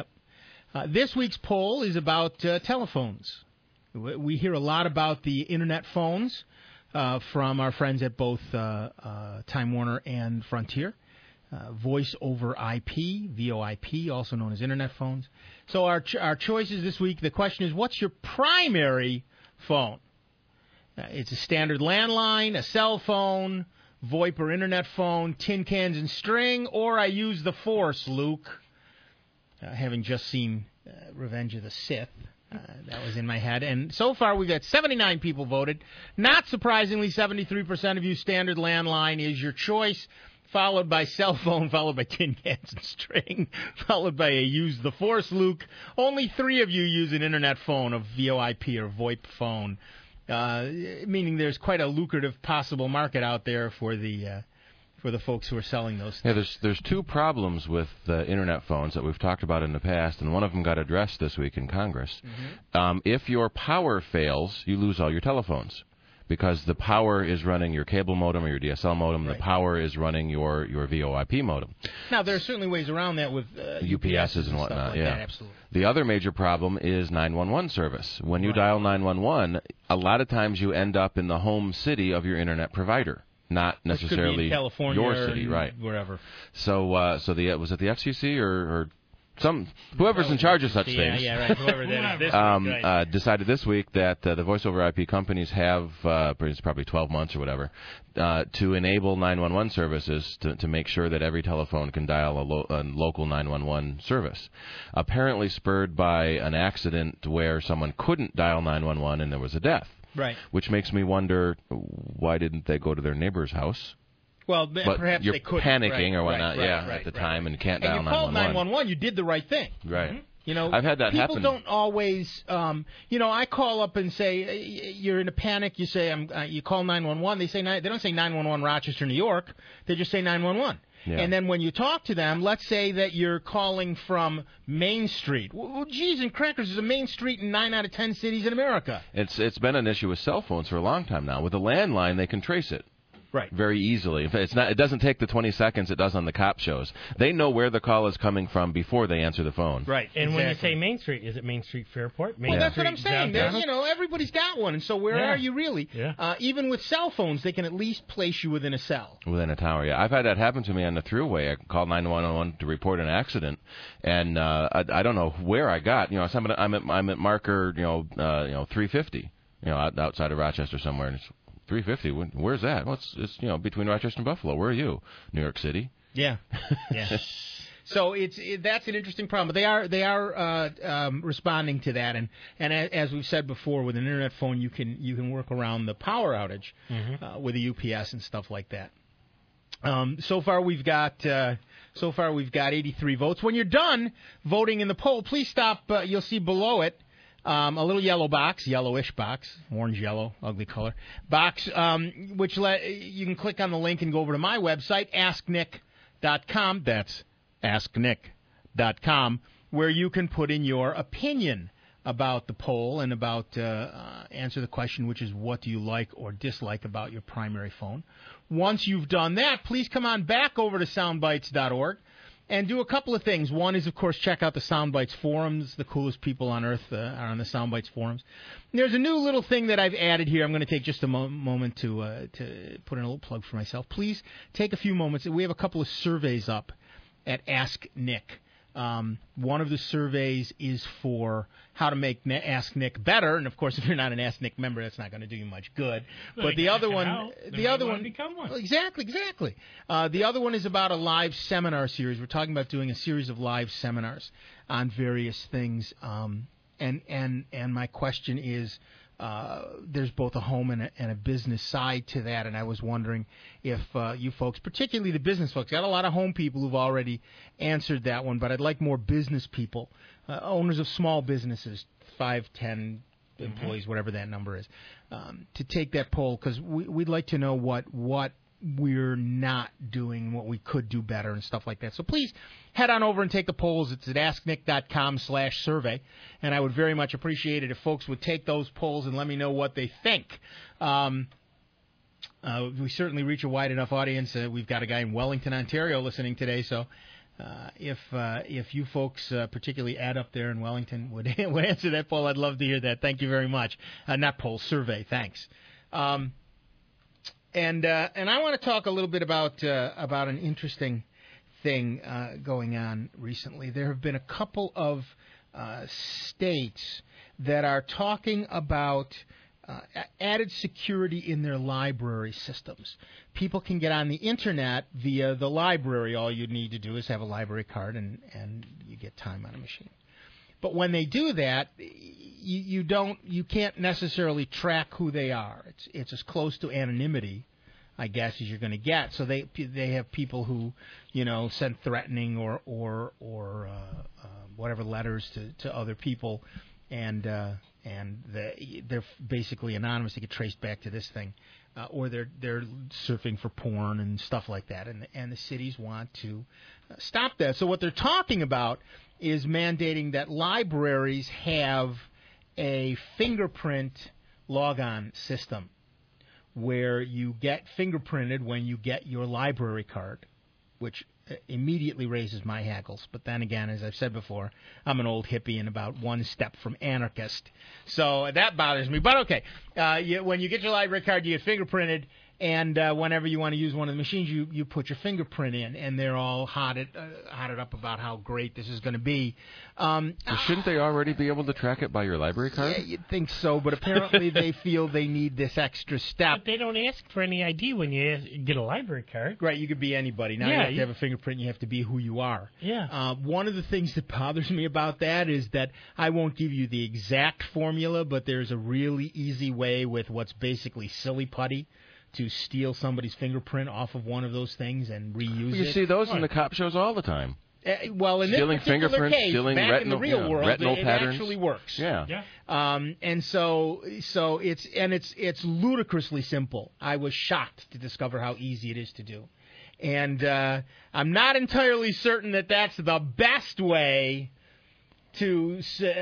This week's poll is about telephones. We hear a lot about the Internet phones from our friends at both Time Warner and Frontier. Voice over IP, VoIP, also known as Internet phones. So our choices this week, the question is, what's your primary phone? It's a standard landline, a cell phone, VoIP or internet phone, tin cans and string, or I use the Force, Luke. Having just seen Revenge of the Sith, that was in my head. And so far, we've got 79 people voted. Not surprisingly, 73% of you standard landline is your choice, followed by cell phone, followed by tin cans and string, followed by a use the Force, Luke. Only 3 of you use an internet phone, a VoIP or VoIP phone, meaning there's quite a lucrative possible market out there for the folks who are selling those things. Yeah, there's 2 problems with internet phones that we've talked about in the past, and one of them got addressed this week in Congress. Mm-hmm. If your power fails, you lose all your telephones, because the power is running your cable modem or your DSL modem. Right. The power is running your VoIP modem. Now, there are certainly ways around that with UPSs and whatnot. Like yeah, that, absolutely. The other major problem is 911 service. When you dial 911, a lot of times you end up in the home city of your internet provider, not necessarily could be in California your city, right? Wherever. So, was it the FCC or whoever's in charge of such things? Yeah, right. Whoever that is. Decided this week that the voice over IP companies have it's probably 12 months or whatever to enable 911 services to make sure that every telephone can dial a local 911 service. Apparently spurred by an accident where someone couldn't dial 911 and there was a death. Right. Which makes me wonder, why didn't they go to their neighbor's house? Well, but perhaps you're they could panicking or whatnot, at the time, and can't dial 911. And you called 911, you did the right thing. Right. Mm-hmm. You know, I've had that happen. People don't always, I call up and say, you're in a panic. You say, you call 911. They don't say 911 Rochester, New York. They just say 911. Yeah. And then when you talk to them, let's say that you're calling from Main Street. Well, geez, and crackers, there's a Main Street in 9 out of 10 cities in America. It's been an issue with cell phones for a long time now. With a landline, they can trace it. Right. Very easily. In fact, it doesn't take the 20 seconds it does on the cop shows. They know where the call is coming from before they answer the phone. Right. And when you say Main Street, is it Main Street Fairport? Well, that's what I'm saying. Everybody's got one. And so where are you really? Yeah. Even with cell phones, they can at least place you within a cell. Within a tower, yeah. I've had that happen to me on the throughway. I called 911 to report an accident, and I don't know where I got. I'm at marker, 350, outside of Rochester somewhere, and it's 350. Where's that? Well, it's between Rochester and Buffalo. Where are you? New York City. Yeah. Yeah. So that's an interesting problem. But they are responding to that, and as we've said before, with an internet phone, you can work around the power outage with a UPS and stuff like that. So far we've got 83 votes. When you're done voting in the poll, please stop. You'll see below it. A little yellow box, yellowish box, orange yellow, ugly color box, which you can click on the link and go over to my website, asknick.com. That's asknick.com, where you can put in your opinion about the poll and about answer the question, which is what do you like or dislike about your primary phone. Once you've done that, please come on back over to soundbites.org. And do a couple of things. One is, of course, check out the Soundbites forums. The coolest people on earth are on the Soundbites forums. And there's a new little thing that I've added here. I'm going to take just a moment to put in a little plug for myself. Please take a few moments. We have a couple of surveys up at Ask Nick. One of the surveys is for how to make Ask Nick better, and of course, if you're not an Ask Nick member, that's not going to do you much good. But the other one, become one. Exactly. The other one is about a live seminar series. We're talking about doing a series of live seminars on various things, and my question is. There's both a home and a business side to that, and I was wondering if you folks, particularly the business folks, got a lot of home people who've already answered that one, but I'd like more business people, owners of small businesses, 5, 10 employees, whatever that number is, to take that poll, because we'd like to know what we're not doing, what we could do better and stuff like that. So please head on over and take the polls. It's at asknick.com/survey, and I would very much appreciate it if folks would take those polls and let me know what they think. We certainly reach a wide enough audience. We've got a guy in Wellington, Ontario listening today, so if you folks, particularly Ad up there in Wellington, would answer that poll, I'd love to hear that. Thank you very much. Not poll, survey. Thanks. And I want to talk a little bit about an interesting thing going on recently. There have been a couple of states that are talking about added security in their library systems. People can get on the Internet via the library. All you need to do is have a library card, and you get time on a machine. But when they do that, you can't necessarily track who they are. It's as close to anonymity, I guess, as you're going to get. So they have people who, send threatening or whatever letters to other people, and they're basically anonymous. They get traced back to this thing, or they're surfing for porn and stuff like that. And the cities want to stop that. So what they're talking about is mandating that libraries have a fingerprint logon system where you get fingerprinted when you get your library card, which immediately raises my hackles. But then again, as I've said before, I'm an old hippie and about one step from anarchist. So that bothers me. But okay, when you get your library card, you get fingerprinted, and whenever you want to use one of the machines, you put your fingerprint in, and they're all hotted up about how great this is going to be. Shouldn't they already be able to track it by your library card? Yeah, you'd think so, but apparently they feel they need this extra step. But they don't ask for any ID when you get a library card. Right, you could be anybody. Now you have to have a fingerprint, you have to be who you are. Yeah. One of the things that bothers me about that is that I won't give you the exact formula, but there's a really easy way with what's basically silly putty to steal somebody's fingerprint off of one of those things and reuse it. You see those in the cop shows all the time. Well, in stealing this particular fingerprints, case, stealing back retinal, in the real world, retinal it patterns. Actually works. Yeah. And so it's ludicrously simple. I was shocked to discover how easy it is to do, and I'm not entirely certain that that's the best way to.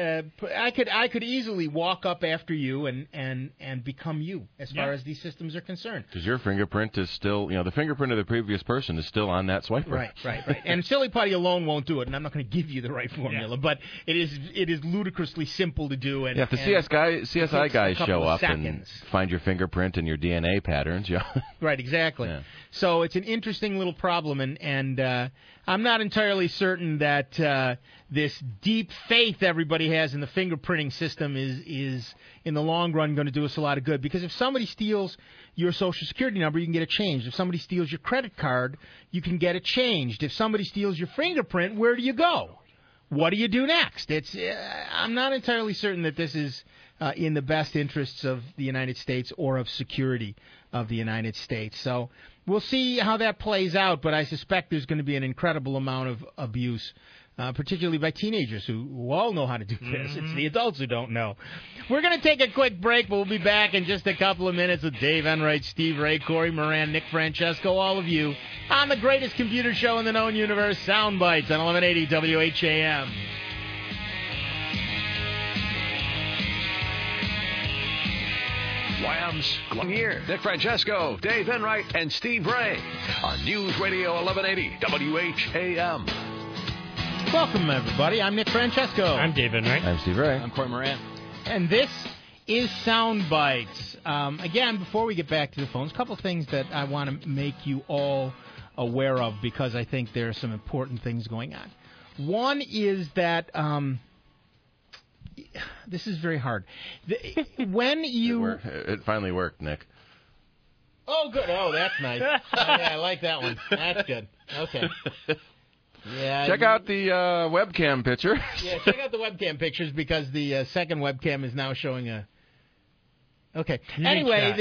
I could easily walk up after you and become you as far as these systems are concerned. Because your fingerprint is still, the fingerprint of the previous person is still on that swiper. Right. And silly putty alone won't do it, and I'm not going to give you the right formula, but it is ludicrously simple to do. And if the CSI guys show up and find your fingerprint and your DNA patterns, Right, exactly. Yeah. So it's an interesting little problem, and I'm not entirely certain that this deep faith everybody has in the fingerprinting system is in the long run going to do us a lot of good. Because if somebody steals your Social Security number, you can get it changed. If somebody steals your credit card, you can get it changed. If somebody steals your fingerprint, where do you go? What do you do next? I'm not entirely certain that this is in the best interests of the United States or of security of the United States. So we'll see how that plays out, but I suspect there's going to be an incredible amount of abuse, particularly by teenagers who all know how to do this. It's the adults who don't know. We're going to take a quick break, but we'll be back in just a couple of minutes with Dave Enright, Steve Ray, Corey Moran, Nick Francesco, all of you, on the greatest computer show in the known universe, Sound Bites on 1180 WHAM. Wham's here. Nick Francesco, Dave Enright, and Steve Ray on News Radio 1180 WHAM. Welcome, everybody. I'm Nick Francesco. I'm Dave Enright. I'm Steve Ray. I'm Corey Moran. And this is Sound Bites. Again, before we get back to the phones, a couple of things that I want to make you all aware of because I think there are some important things going on. One is that... this is very hard. When you... It finally worked, Nick. Oh, good. Oh, that's nice. Yeah, I like that one. That's good. Okay. Yeah. Check out the webcam picture. Yeah, check out the webcam pictures because the second webcam is now showing a... Okay. Anyway,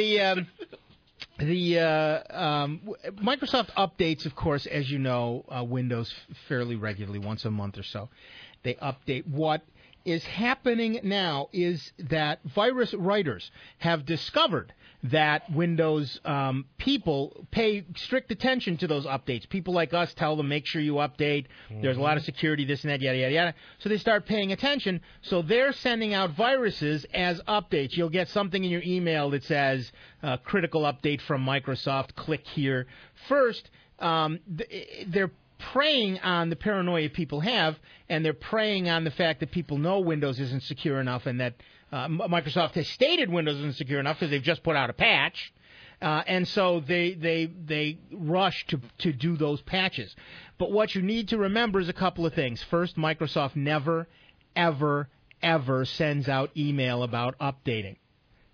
the Microsoft updates, of course, as you know, Windows fairly regularly, once a month or so. They update. What is happening now is that virus writers have discovered that Windows people pay strict attention to those updates. People like us tell them, make sure you update. There's a lot of security, this and that, yada, yada, yada. So they start paying attention. So they're sending out viruses as updates. You'll get something in your email that says, critical update from Microsoft, click here. First, they're preying on the paranoia people have, and they're preying on the fact that people know Windows isn't secure enough and that Microsoft has stated Windows isn't secure enough because they've just put out a patch. And so they rush to do those patches. But what you need to remember is a couple of things. First, Microsoft never, ever, ever sends out email about updating.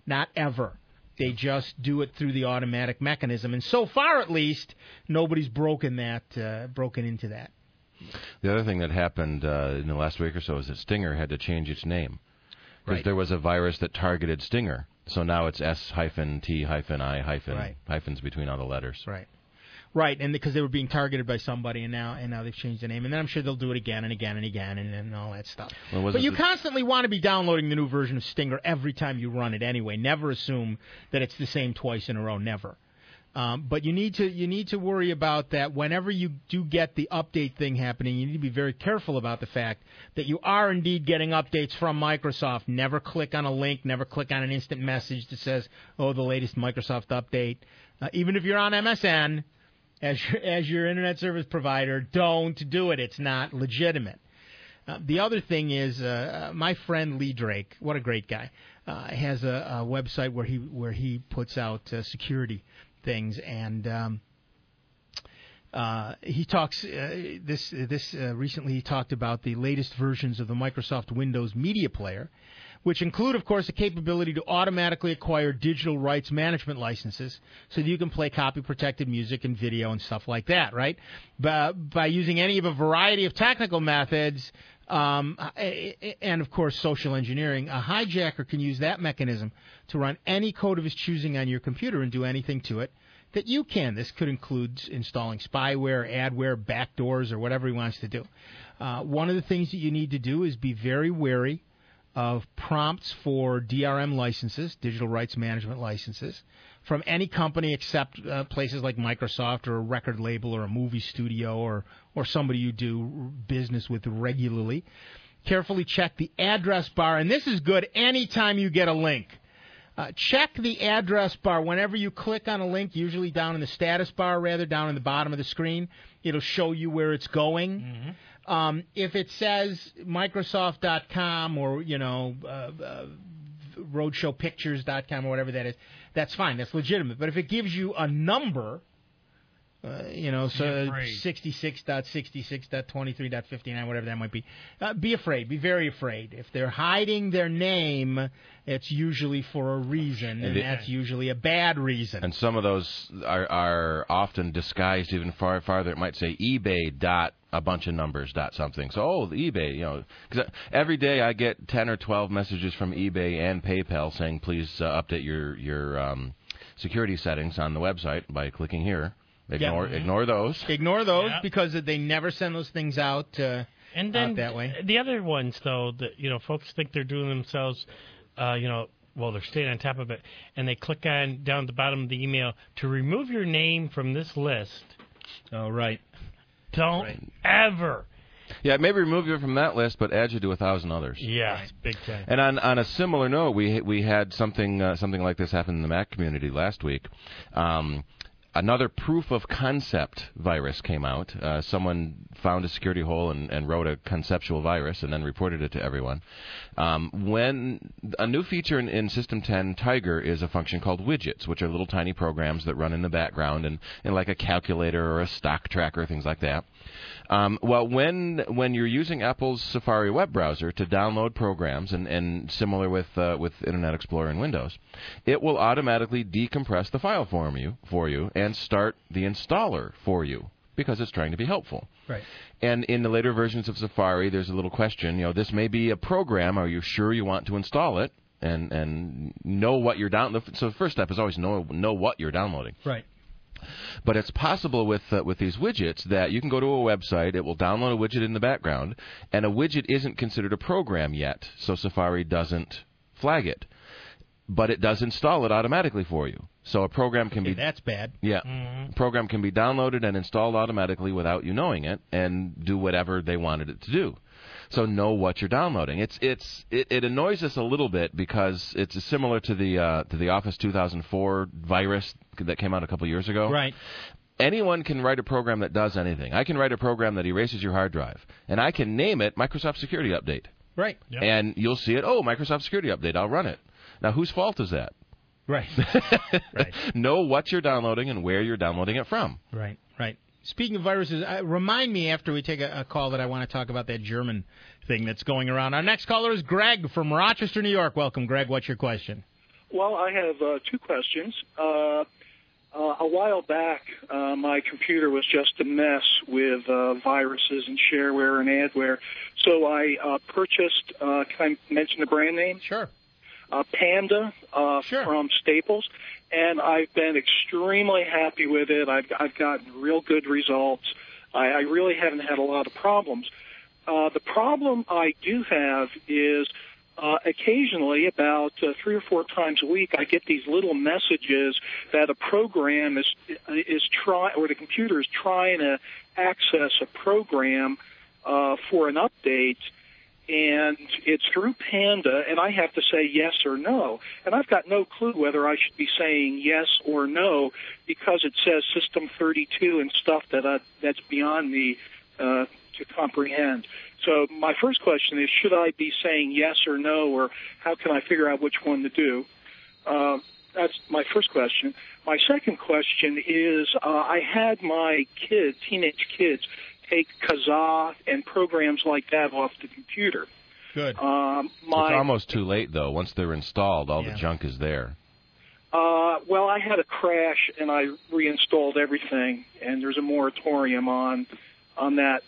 not ever. They just do it through the automatic mechanism, and so far, at least, nobody's broken into that. The other thing that happened in the last week or so is that Stinger had to change its name. Because there was a virus that targeted Stinger. So now it's S-T-I- hyphens between all the letters. Right, and because they were being targeted by somebody, and now they've changed the name. And then I'm sure they'll do it again and again and again and all that stuff. But you constantly want to be downloading the new version of Stinger every time you run it anyway. Never assume that it's the same twice in a row, never. But you need to worry about that whenever you do get the update thing happening. You need to be very careful about the fact that you are indeed getting updates from Microsoft. Never click on a link. Never click on an instant message that says, "Oh, the latest Microsoft update." Even if you're on MSN as your internet service provider, don't do it. It's not legitimate. The other thing is my friend Lee Drake. What a great guy! Has a website where he puts out security things, and he talks recently he talked about the latest versions of the Microsoft Windows Media Player, which include, of course, the capability to automatically acquire digital rights management licenses so that you can play copy-protected music and video and stuff like that, right? By using any of a variety of technical methods and, of course, social engineering, a hijacker can use that mechanism to run any code of his choosing on your computer and do anything to it that you can. This could include installing spyware, adware, backdoors, or whatever he wants to do. One of the things that you need to do is be very wary of prompts for DRM licenses, digital rights management licenses, from any company except places like Microsoft or a record label or a movie studio or somebody you do business with regularly. Carefully check the address bar, and this is good anytime you get a link. Check the address bar whenever you click on a link, usually down in the status bar, rather down in the bottom of the screen. It'll show you where it's going. Mm-hmm. If it says Microsoft.com or, RoadshowPictures.com or whatever that is, that's fine. That's legitimate. But if it gives you a number, so 66.66.23.59, whatever that might be, be afraid. Be very afraid. If they're hiding their name, it's usually for a reason, and that's usually a bad reason. And some of those are often disguised even farther. It might say eBay dot a bunch of numbers dot something. So, the eBay, because every day I get 10 or 12 messages from eBay and PayPal saying, please update your security settings on the website by clicking here. Ignore those. Ignore those because they never send those things out. And then out that way. The other ones, though, that folks think they're doing themselves, they're staying on top of it, and they click on down at the bottom of the email to remove your name from this list. Oh, right. Don't ever. Yeah, maybe remove you from that list, but add you to 1,000 others. Yeah, big time. And on a similar note, we had something like this happen in the Mac community last week. Another proof of concept virus came out. Someone found a security hole and wrote a conceptual virus and then reported it to everyone. When a new feature in System 10 Tiger is a function called widgets, which are little tiny programs that run in the background and like a calculator or a stock tracker, things like that. When you're using Apple's Safari web browser to download programs, and similar with Internet Explorer and Windows, it will automatically decompress the file for you and start the installer for you because it's trying to be helpful. Right. And in the later versions of Safari, there's a little question. This may be a program. Are you sure you want to install it and know what you're downloading? So the first step is always know what you're downloading. Right. But it's possible with these widgets that you can go to a website, it will download a widget in the background, and a widget isn't considered a program yet, so Safari doesn't flag it. But it does install it automatically for you. So a program can be... That's bad. Yeah. Mm-hmm. A program can be downloaded and installed automatically without you knowing it and do whatever they wanted it to do. So know what you're downloading. It annoys us a little bit because it's similar to the Office 2004 virus that came out a couple years ago. Right. Anyone can write a program that does anything. I can write a program that erases your hard drive, and I can name it Microsoft Security Update. Right. Yep. And you'll see it. Oh, Microsoft Security Update. I'll run it. Now, whose fault is that? Right. Right. Know what you're downloading and where you're downloading it from. Right. Right. Speaking of viruses, remind me after we take a call that I want to talk about that German thing that's going around. Our next caller is Greg from Rochester, New York. Welcome, Greg. What's your question? Well, I have two questions. A while back, my computer was just a mess with viruses and shareware and adware, so I purchased, can I mention the brand name? Sure. Panda from Staples, and I've been extremely happy with it. I've gotten real good results. I really haven't had a lot of problems. The problem I do have is occasionally, about 3 or 4 times a week, I get these little messages that a program is trying, or the computer is trying to access a program for an update, and it's through Panda, and I have to say yes or no. And I've got no clue whether I should be saying yes or no because it says System 32 and stuff that's beyond me to comprehend. So my first question is, should I be saying yes or no, or how can I figure out which one to do? That's my first question. My second question is, I had my teenage kids, take Kazaa and programs like that off the computer. Good. It's almost too late, though. Once they're installed, all the junk is there. Well, I had a crash, and I reinstalled everything, and there's a moratorium on that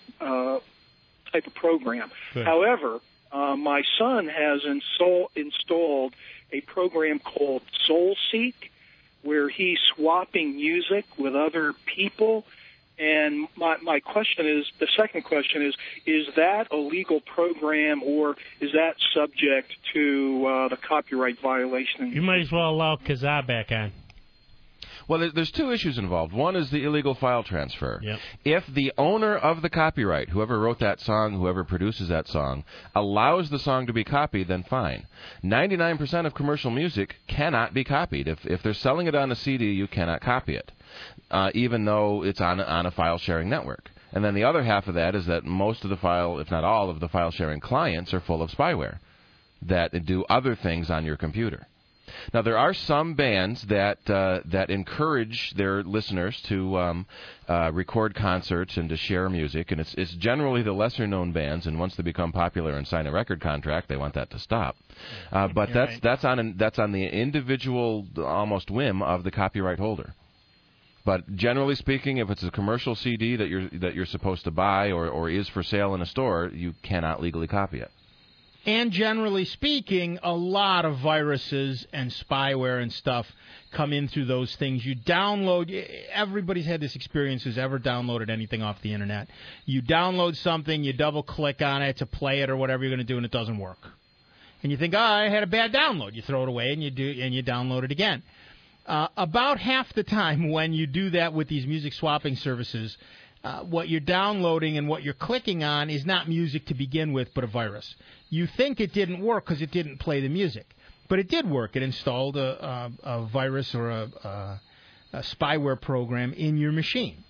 type of program. Good. However, my son has installed a program called SoulSeek, where he's swapping music with other people. And my question is, the second question is that a legal program, or is that subject to the copyright violation? You might as well allow Kazaa back on. Well, there's two issues involved. One is the illegal file transfer. Yep. If the owner of the copyright, whoever wrote that song, whoever produces that song, allows the song to be copied, then fine. 99% of commercial music cannot be copied. If they're selling it on a CD, you cannot copy it, even though it's on a file-sharing network. And then the other half of that is that most of the file, if not all, of the file-sharing clients are full of spyware that do other things on your computer. Now, there are some bands that encourage their listeners to record concerts and to share music, and it's generally the lesser-known bands. And once they become popular and sign a record contract, they want that to stop. But that's on the individual, almost whim of the copyright holder. But generally speaking, if it's a commercial CD that you're supposed to buy or is for sale in a store, you cannot legally copy it. And generally speaking, a lot of viruses and spyware and stuff come in through those things. You download, everybody's had this experience who's ever downloaded anything off the Internet. You download something, you double-click on it to play it or whatever you're going to do, and it doesn't work. And you think, I had a bad download. You throw it away and you download it again. About half the time when you do that with these music swapping services, what you're downloading and what you're clicking on is not music to begin with, but a virus. You think it didn't work because it didn't play the music, but it did work. It installed a virus or a spyware program in your machine,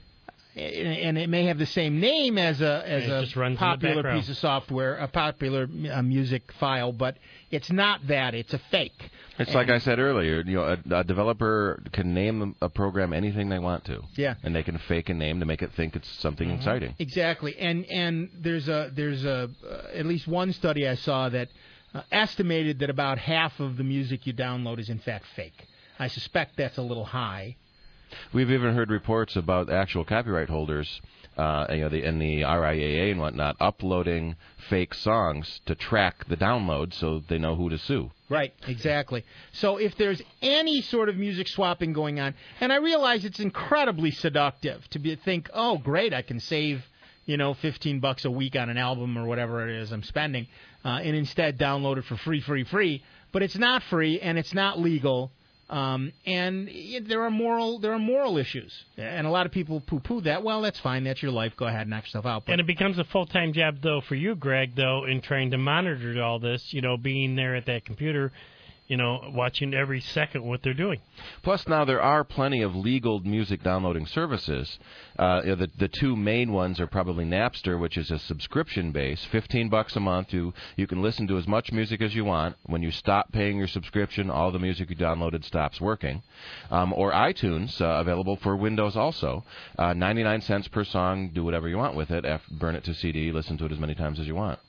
and it may have the same name as a popular piece of software, a popular music file, but it's not that. It's a fake. It's like I said earlier. A developer can name a program anything they want to. Yeah. And they can fake a name to make it think it's something exciting. Exactly. And there's at least one study I saw that estimated that about half of the music you download is in fact fake. I suspect that's a little high. We've even heard reports about actual copyright holders, in the RIAA and whatnot, uploading fake songs to track the download so they know who to sue. Right, exactly. So if there's any sort of music swapping going on, and I realize it's incredibly seductive to think, oh, great, I can save, $15 a week on an album or whatever it is I'm spending, and instead download it for free. But it's not free and it's not legal. And there are moral issues, and a lot of people poo-poo that. Well, that's fine. That's your life. Go ahead and knock yourself out. And it becomes a full-time job, though, for you, Greg, though, in trying to monitor all this, being there at that computer, watching every second what they're doing. Plus, now there are plenty of legal music downloading services. The two main ones are probably Napster, which is a subscription base, $15 a month. You can listen to as much music as you want. When you stop paying your subscription, all the music you downloaded stops working. Or iTunes, available for Windows also. 99 cents per song. Do whatever you want with it. Burn it to CD. Listen to it as many times as you want.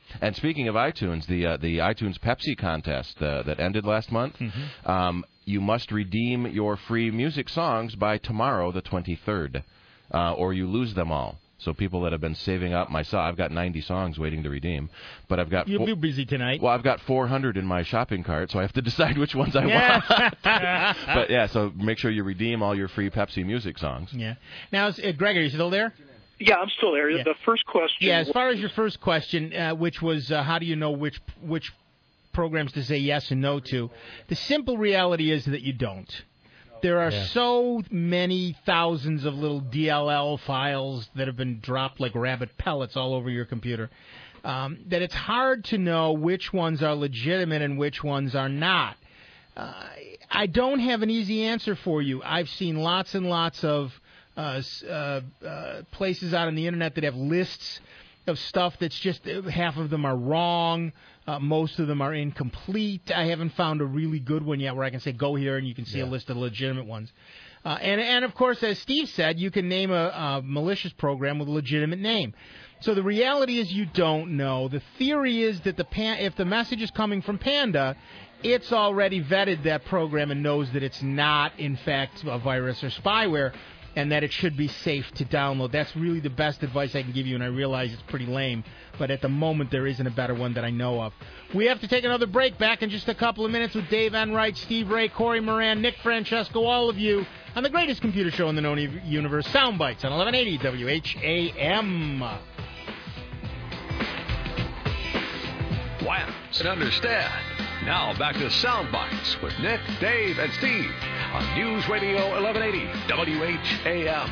And speaking of iTunes, the iTunes Pepsi contest that ended last month, you must redeem your free music songs by tomorrow, the 23rd, or you lose them all. So people that have been saving up, I've got 90 songs waiting to redeem, but I've got... You'll be busy tonight. Well, I've got 400 in my shopping cart, so I have to decide which ones I want. But yeah, so make sure you redeem all your free Pepsi music songs. Yeah. Now, Greg, are you still there? Yeah, I'm still there. Yeah. The first question... Yeah, as far as your first question, which was how do you know which programs to say yes and no to, the simple reality is that you don't. There are so many thousands of little DLL files that have been dropped like rabbit pellets all over your computer that it's hard to know which ones are legitimate and which ones are not. I don't have an easy answer for you. I've seen lots and lots of places out on the Internet that have lists of stuff that's just half of them are wrong. Most of them are incomplete. I haven't found a really good one yet where I can say go here and you can see a list of legitimate ones. And of course, as Steve said, you can name a malicious program with a legitimate name. So the reality is you don't know. The theory is that if the message is coming from Panda, it's already vetted that program and knows that it's not, in fact, a virus or spyware, and that it should be safe to download. That's really the best advice I can give you, and I realize it's pretty lame, but at the moment there isn't a better one that I know of. We have to take another break. Back in just a couple of minutes with Dave Enright, Steve Ray, Corey Moran, Nick Francesco, all of you, on the greatest computer show in the known universe, Soundbites on 1180 WHAM. Whams and understand. Now back to Soundbites with Nick, Dave, and Steve on News Radio 1180 WHAM.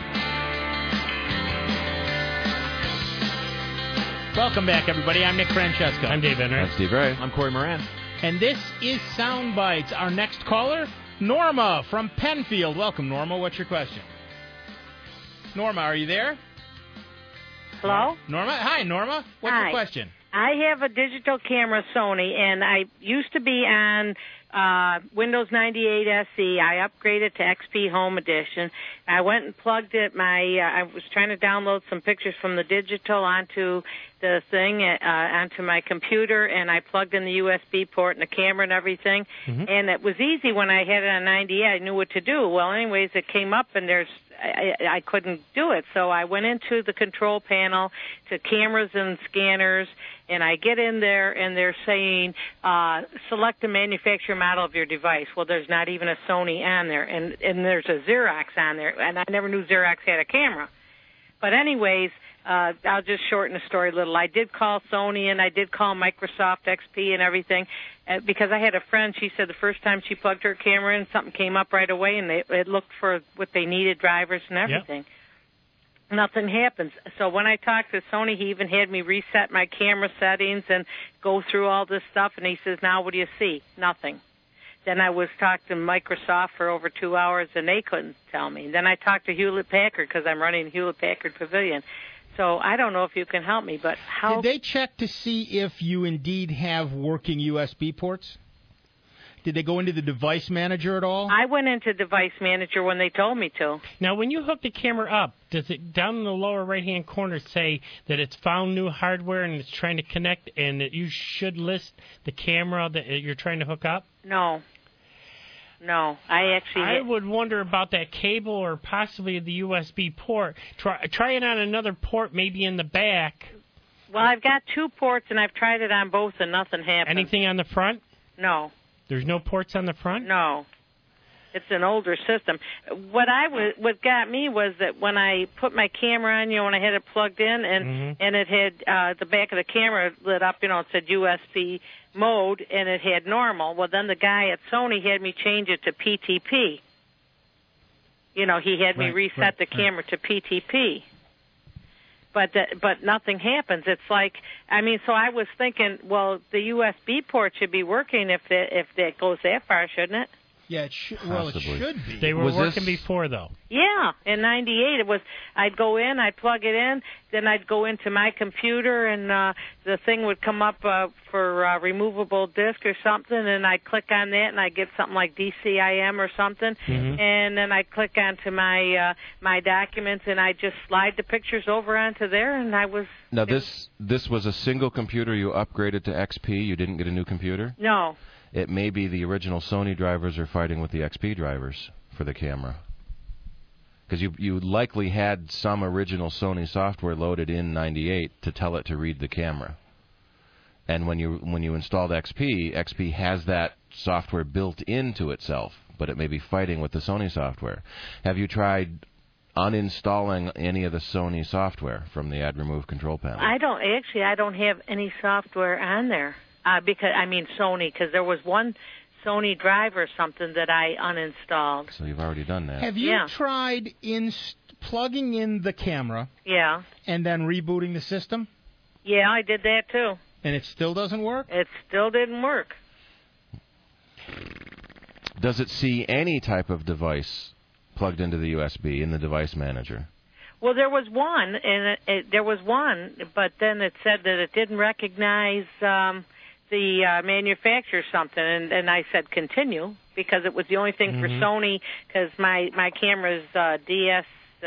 Welcome back, everybody. I'm Nick Francesco. I'm Dave Enright. I'm Steve Ray. I'm Corey Moran. And this is Soundbites. Our next caller, Norma from Penfield. Welcome, Norma. What's your question? Norma, are you there? Hello? Norma? Hi, Norma. What's your question? I have a digital camera, Sony, and I used to be on Windows 98 SE. I upgraded to XP Home Edition. I went and plugged it. I was trying to download some pictures from the digital onto the thing, onto my computer, and I plugged in the USB port and the camera and everything. And it was easy when I had it on 98. I knew what to do. Well, anyways, it came up, and I couldn't do it. So I went into the control panel to cameras and scanners, and I get in there, and they're saying, select the manufacturer model of your device. Well, there's not even a Sony on there, and there's a Xerox on there, and I never knew Xerox had a camera. But anyways, I'll just shorten the story a little. I did call Sony, and I did call Microsoft XP and everything, because I had a friend, she said the first time she plugged her camera in, something came up right away, and it looked for what they needed, drivers and everything. Yep. Nothing happens. So when I talked to Sony, he even had me reset my camera settings and go through all this stuff, and he says, now what do you see? Nothing. Then I was talking to Microsoft for over 2 hours, and they couldn't tell me. Then I talked to Hewlett-Packard because I'm running Hewlett-Packard Pavilion. So I don't know if you can help me, but how... Did they check to see if you indeed have working USB ports? Did they go into the device manager at all? I went into device manager when they told me to. Now, when you hook the camera up, does it down in the lower right-hand corner say that it's found new hardware and it's trying to connect and that you should list the camera that you're trying to hook up? No. I would wonder about that cable or possibly the USB port. Try it on another port, maybe in the back. Well, I've got 2 ports, and I've tried it on both, and nothing happened. Anything on the front? No. There's no ports on the front? No. It's an older system. What got me was that when I put my camera on, when I had it plugged in, and it had the back of the camera lit up, it said USB mode, and it had normal. Well, then the guy at Sony had me change it to PTP. He had me reset the camera to PTP. But nothing happens. It's like, so I was thinking, well, the USB port should be working if that goes that far, shouldn't it? Yeah, it should. Well, it should be. They were working before, though. Yeah, in '98 it was. I'd go in, I'd plug it in, then I'd go into my computer, and the thing would come up for removable disk or something, and I'd click on that, and I'd get something like DCIM or something, and then I'd click onto my my documents, and I'd just slide the pictures over onto there, and I was. Now this was a single computer you upgraded to XP. You didn't get a new computer? No. It may be the original Sony drivers are fighting with the XP drivers for the camera. Because you likely had some original Sony software loaded in '98 to tell it to read the camera. And when you installed XP has that software built into itself, but it may be fighting with the Sony software. Have you tried uninstalling any of the Sony software from the Add Remove control panel? I don't have any software on there. Sony, because there was one Sony drive or something that I uninstalled. So you've already done that. Have you tried plugging in the camera? Yeah. And then rebooting the system? Yeah, I did that too. And it still doesn't work? It still didn't work. Does it see any type of device plugged into the USB in the device manager? Well, there was one, but then it said that it didn't recognize the manufacturer something, and I said continue because it was the only thing for Sony, because my camera's DS,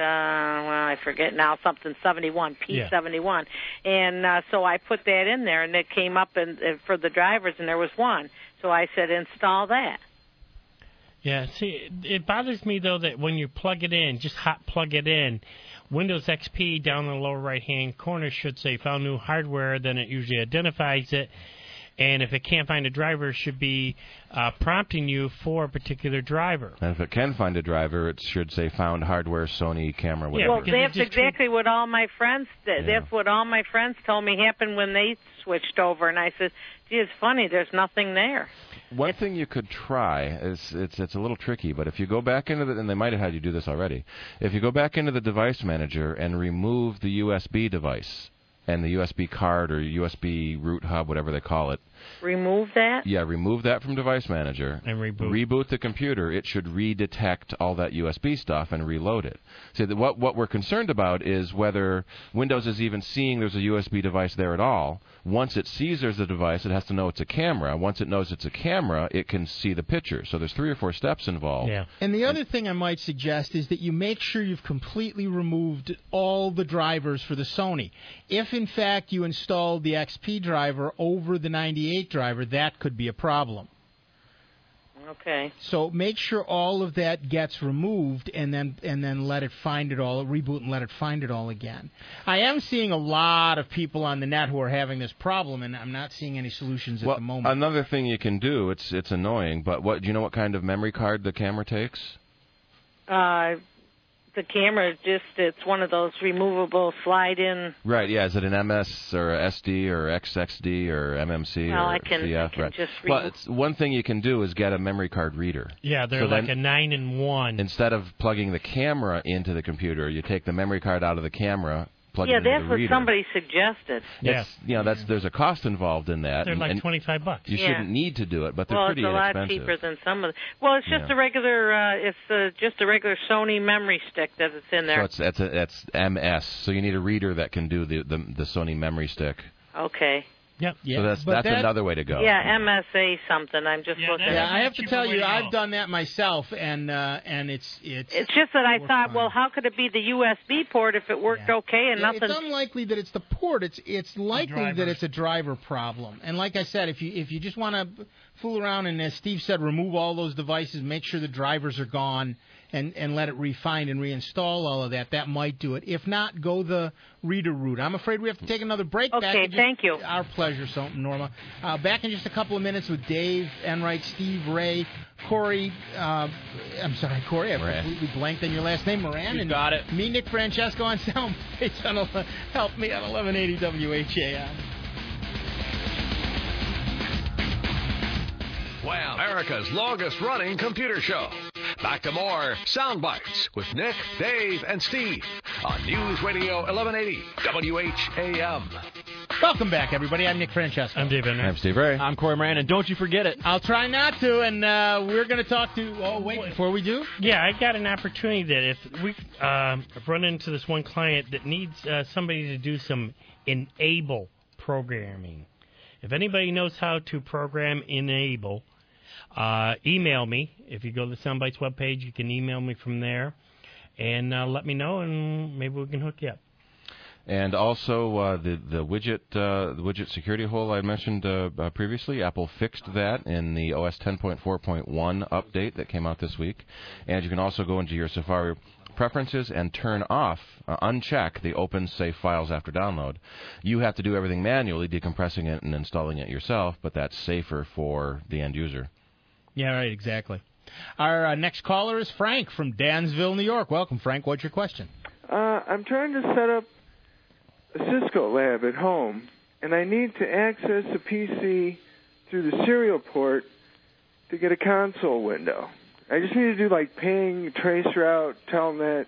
I forget now, something 71, P71, and so I put that in there, and it came up for the drivers, and there was one, so I said install that. Yeah, see, it bothers me, though, that when you plug it in, just hot plug it in, Windows XP down in the lower right-hand corner should say found new hardware, then it usually identifies it. And if it can't find a driver, it should be prompting you for a particular driver. And if it can find a driver, it should say found hardware, Sony camera, whatever. Well, that's exactly what all my friends did. Yeah. That's what all my friends told me happened when they switched over. And I said, gee, it's funny, there's nothing there. One thing you could try is it's a little tricky, but if you go back into and they might have had you do this already. If you go back into the device manager and remove the USB device and the USB card or USB root hub, whatever they call it. Remove that? Yeah, remove that from Device Manager. And reboot. Reboot the computer. It should redetect all that USB stuff and reload it. See, what we're concerned about is whether Windows is even seeing there's a USB device there at all. Once it sees there's a device, it has to know it's a camera. Once it knows it's a camera, it can see the picture. So there's 3 or 4 steps involved. Yeah. And the other thing I might suggest is that you make sure you've completely removed all the drivers for the Sony. If, in fact, you installed the XP driver over the 98 driver, that could be a problem. Okay. So make sure all of that gets removed, and then let it find it all, reboot and let it find it all again. I am seeing a lot of people on the net who are having this problem, and I'm not seeing any solutions at the moment. Another thing you can do, it's annoying, but do you know what kind of memory card the camera takes? The camera it's one of those removable slide-in. Right, yeah. Is it an MS or a SD or XXD or MMC well, or I can just Well, one thing you can do is get a memory card reader. Yeah, they're like a 9-in-1. Instead of plugging the camera into the computer, you take the memory card out of the camera, plug it into the reader. Yeah, that's what somebody suggested. Yeah. There's a cost involved in that. They're like $25. You shouldn't need to do it, but they're pretty inexpensive. Well, it's a lot cheaper than some of Well, it's just a regular. Just a regular Sony memory stick that's in there. So it's MS. So you need a reader that can do the Sony memory stick. Okay. Yep. Yeah. So that's another way to go. Yeah, MSA something. I'm just looking. Yeah, I have to tell you, I've done that myself, and it's just that I thought, fine. Well, how could it be the USB port if it worked okay and nothing? It's unlikely that it's the port. It's likely that it's a driver problem. And like I said, if you just want to fool around and, as Steve said, remove all those devices, make sure the drivers are gone, and let it refind and reinstall all of that. That might do it. If not, go the reader route. I'm afraid we have to take another break. Okay, thank you. Our pleasure, Norma. Back in just a couple of minutes with Dave Enright, Steve Ray, Corey. I'm sorry, Corey. I completely blanked on your last name, Moran. You got it. Me, Nick Francesco on sound. Help me on 1180 WHAM. Well, America's longest-running computer show. Back to more Sound Bites with Nick, Dave, and Steve on News Radio 1180 WHAM. Welcome back, everybody. I'm Nick Francesco. I'm Dave Henry. I'm Steve Ray. I'm Corey Moran, and don't you forget it. I'll try not to, and we're going to talk to... Oh, wait, before we do? Yeah, I got an opportunity that if we run into this one client that needs somebody to do some Enable programming. If anybody knows how to program Enable, email me. If you go to the Soundbites webpage, you can email me from there, and let me know, and maybe we can hook you up. And also the widget security hole I mentioned previously, Apple fixed that in the OS 10.4.1 update that came out this week. And you can also go into your Safari preferences and turn off, uncheck the open safe files after download. You have to do everything manually, decompressing it and installing it yourself, but that's safer for the end user. Yeah, right, exactly. Our next caller is Frank from Dansville, New York. Welcome, Frank. What's your question? I'm trying to set up a Cisco lab at home, and I need to access a PC through the serial port to get a console window. I just need to do like ping, traceroute, telnet,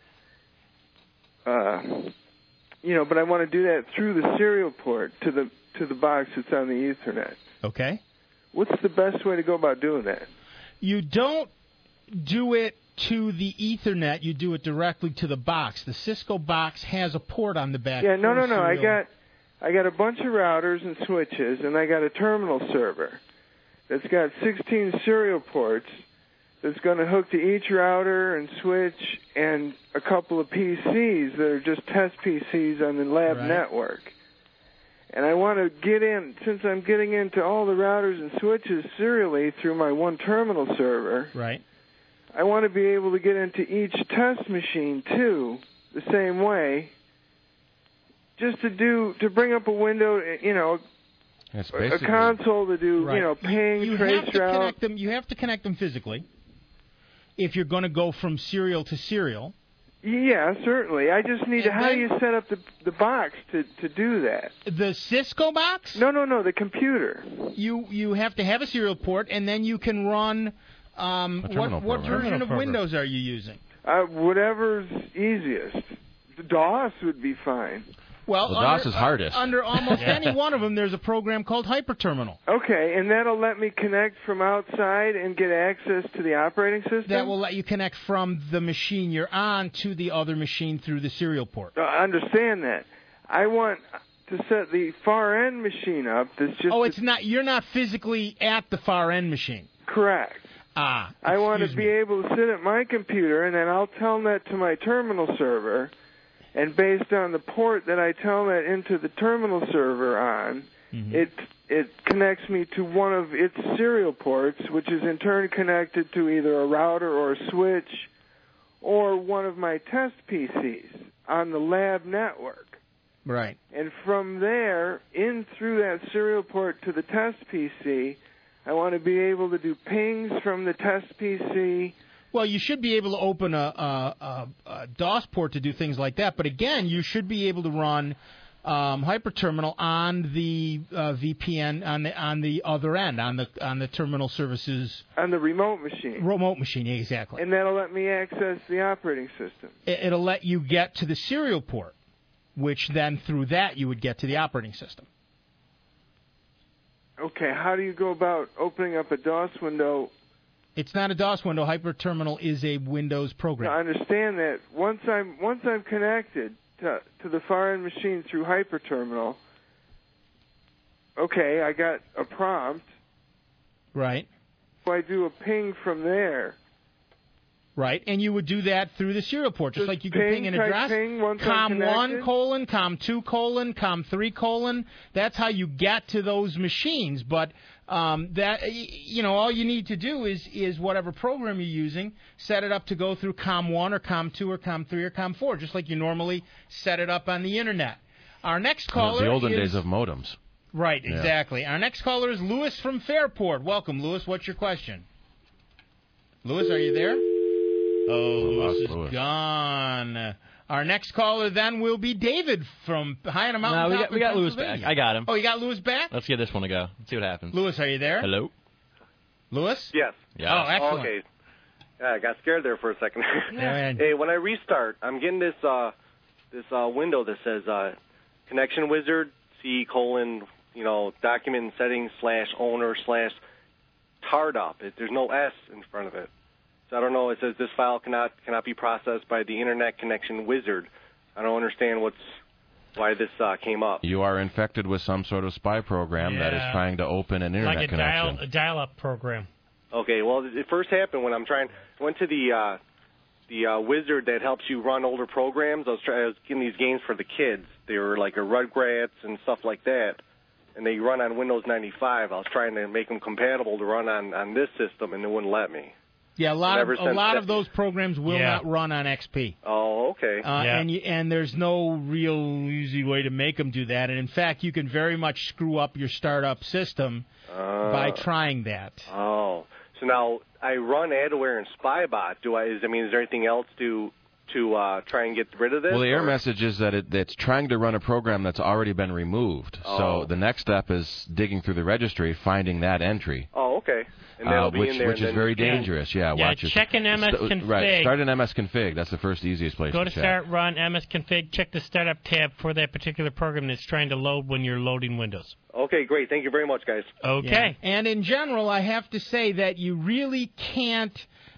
but I want to do that through the serial port to the box that's on the Ethernet. Okay. What's the best way to go about doing that? You don't do it to the Ethernet, you do it directly to the box. The Cisco box has a port on the back. Yeah, no. I got a bunch of routers and switches, and I got a terminal server that's got 16 serial ports that's going to hook to each router and switch and a couple of PCs that are just test PCs on the lab network. And I want to get in, since I'm getting into all the routers and switches serially through my one terminal server. Right. I want to be able to get into each test machine, too, the same way, just to bring up a window, a console to do, ping, traceroute. You have to connect them physically if you're going to go from serial to serial. Yeah, certainly. I just need how do you set up the box to do that? The Cisco box? No, the computer. You have to have a serial port, and then you can run... what version of Windows are you using? Whatever's easiest. DOS would be fine. Well, DOS is hardest. Under almost any one of them, there's a program called HyperTerminal. Okay, and that'll let me connect from outside and get access to the operating system? That will let you connect from the machine you're on to the other machine through the serial port. I understand that. I want to set the far end machine up. That's just you're not physically at the far end machine. Correct. I want to be able to sit at my computer, and then I'll telnet to my terminal server, and based on the port that I telnet into the terminal server on, it connects me to one of its serial ports, which is in turn connected to either a router or a switch or one of my test PCs on the lab network. Right. And from there, in through that serial port to the test PC, I want to be able to do pings from the test PC. Well, you should be able to open a DOS port to do things like that. But again, you should be able to run HyperTerminal on the VPN on the other end, on the terminal services. On the remote machine. Remote machine, exactly. And that'll let me access the operating system. It'll let you get to the serial port, which then through that you would get to the operating system. Okay, how do you go about opening up a DOS window? It's not a DOS window. HyperTerminal is a Windows program. I understand that. Once I'm connected to the far end machine through HyperTerminal, okay, I got a prompt. Right. So I do a ping from there. Right, and you would do that through the serial port, just like you could ping an address. COM1, COM2, COM3, that's how you get to those machines. But all you need to do is whatever program you're using, set it up to go through COM1 or COM2 or COM3 or COM4, just like you normally set it up on the Internet. Our next caller the olden days of modems. Right, exactly. Our next caller is Lewis from Fairport. Welcome, Lewis. What's your question? Lewis, are you there? Oh, Lewis is gone. Our next caller then will be David from high on a mountain. No, we got Lewis back. I got him. Oh, you got Lewis back? Let's give this one a go. Let's see what happens. Lewis, are you there? Hello? Lewis? Yes. Yeah. Oh, excellent. Okay. I got scared there for a second. Hey, when I restart, I'm getting this window that says Connection Wizard C:, document settings /owner/startup. There's no S in front of it. So I don't know. It says this file cannot be processed by the Internet Connection Wizard. I don't understand why this came up. You are infected with some sort of spy program that is trying to open an Internet connection. Like a dial-up program. Okay, well, it first happened when I went to the wizard that helps you run older programs. I was getting these games for the kids. They were like a Rugrats and stuff like that, and they run on Windows 95. I was trying to make them compatible to run on this system, and it wouldn't let me. Yeah, a lot of those programs will not run on XP. Oh, okay. And there's no real easy way to make them do that. And in fact, you can very much screw up your startup system by trying that. Oh, so now I run Adware and Spybot. Is there anything else to try and get rid of this? Well, the error message is that it's trying to run a program that's already been removed. Oh. So the next step is digging through the registry, finding that entry. Oh, okay. And that'll be in there. Which is very dangerous. Yeah, watch it. Check an MS-config. Right, start an MS-config. That's the first easiest place to check. Go to Start, Run, MS-config, check the Startup tab for that particular program that's trying to load when you're loading Windows. Okay, great. Thank you very much, guys. Okay. Yeah. And in general, I have to say that you really can't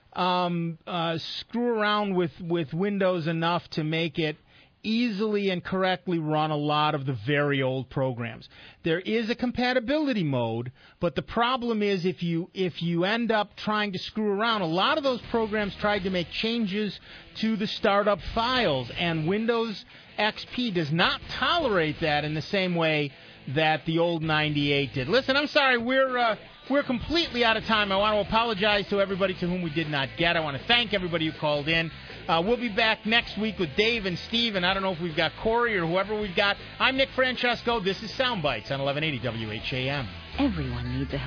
screw around with Windows enough to make it easily and correctly run a lot of the very old programs. There is a compatibility mode, but the problem is if you end up trying to screw around, a lot of those programs tried to make changes to the startup files, and Windows XP does not tolerate that in the same way that the old 98 did. Listen, I'm sorry, we're completely out of time. I want to apologize to everybody to whom we did not get. I want to thank everybody who called in. We'll be back next week with Dave and Steve, and I don't know if we've got Corey or whoever we've got. I'm Nick Francesco. This is Soundbites on 1180 WHAM. Everyone needs a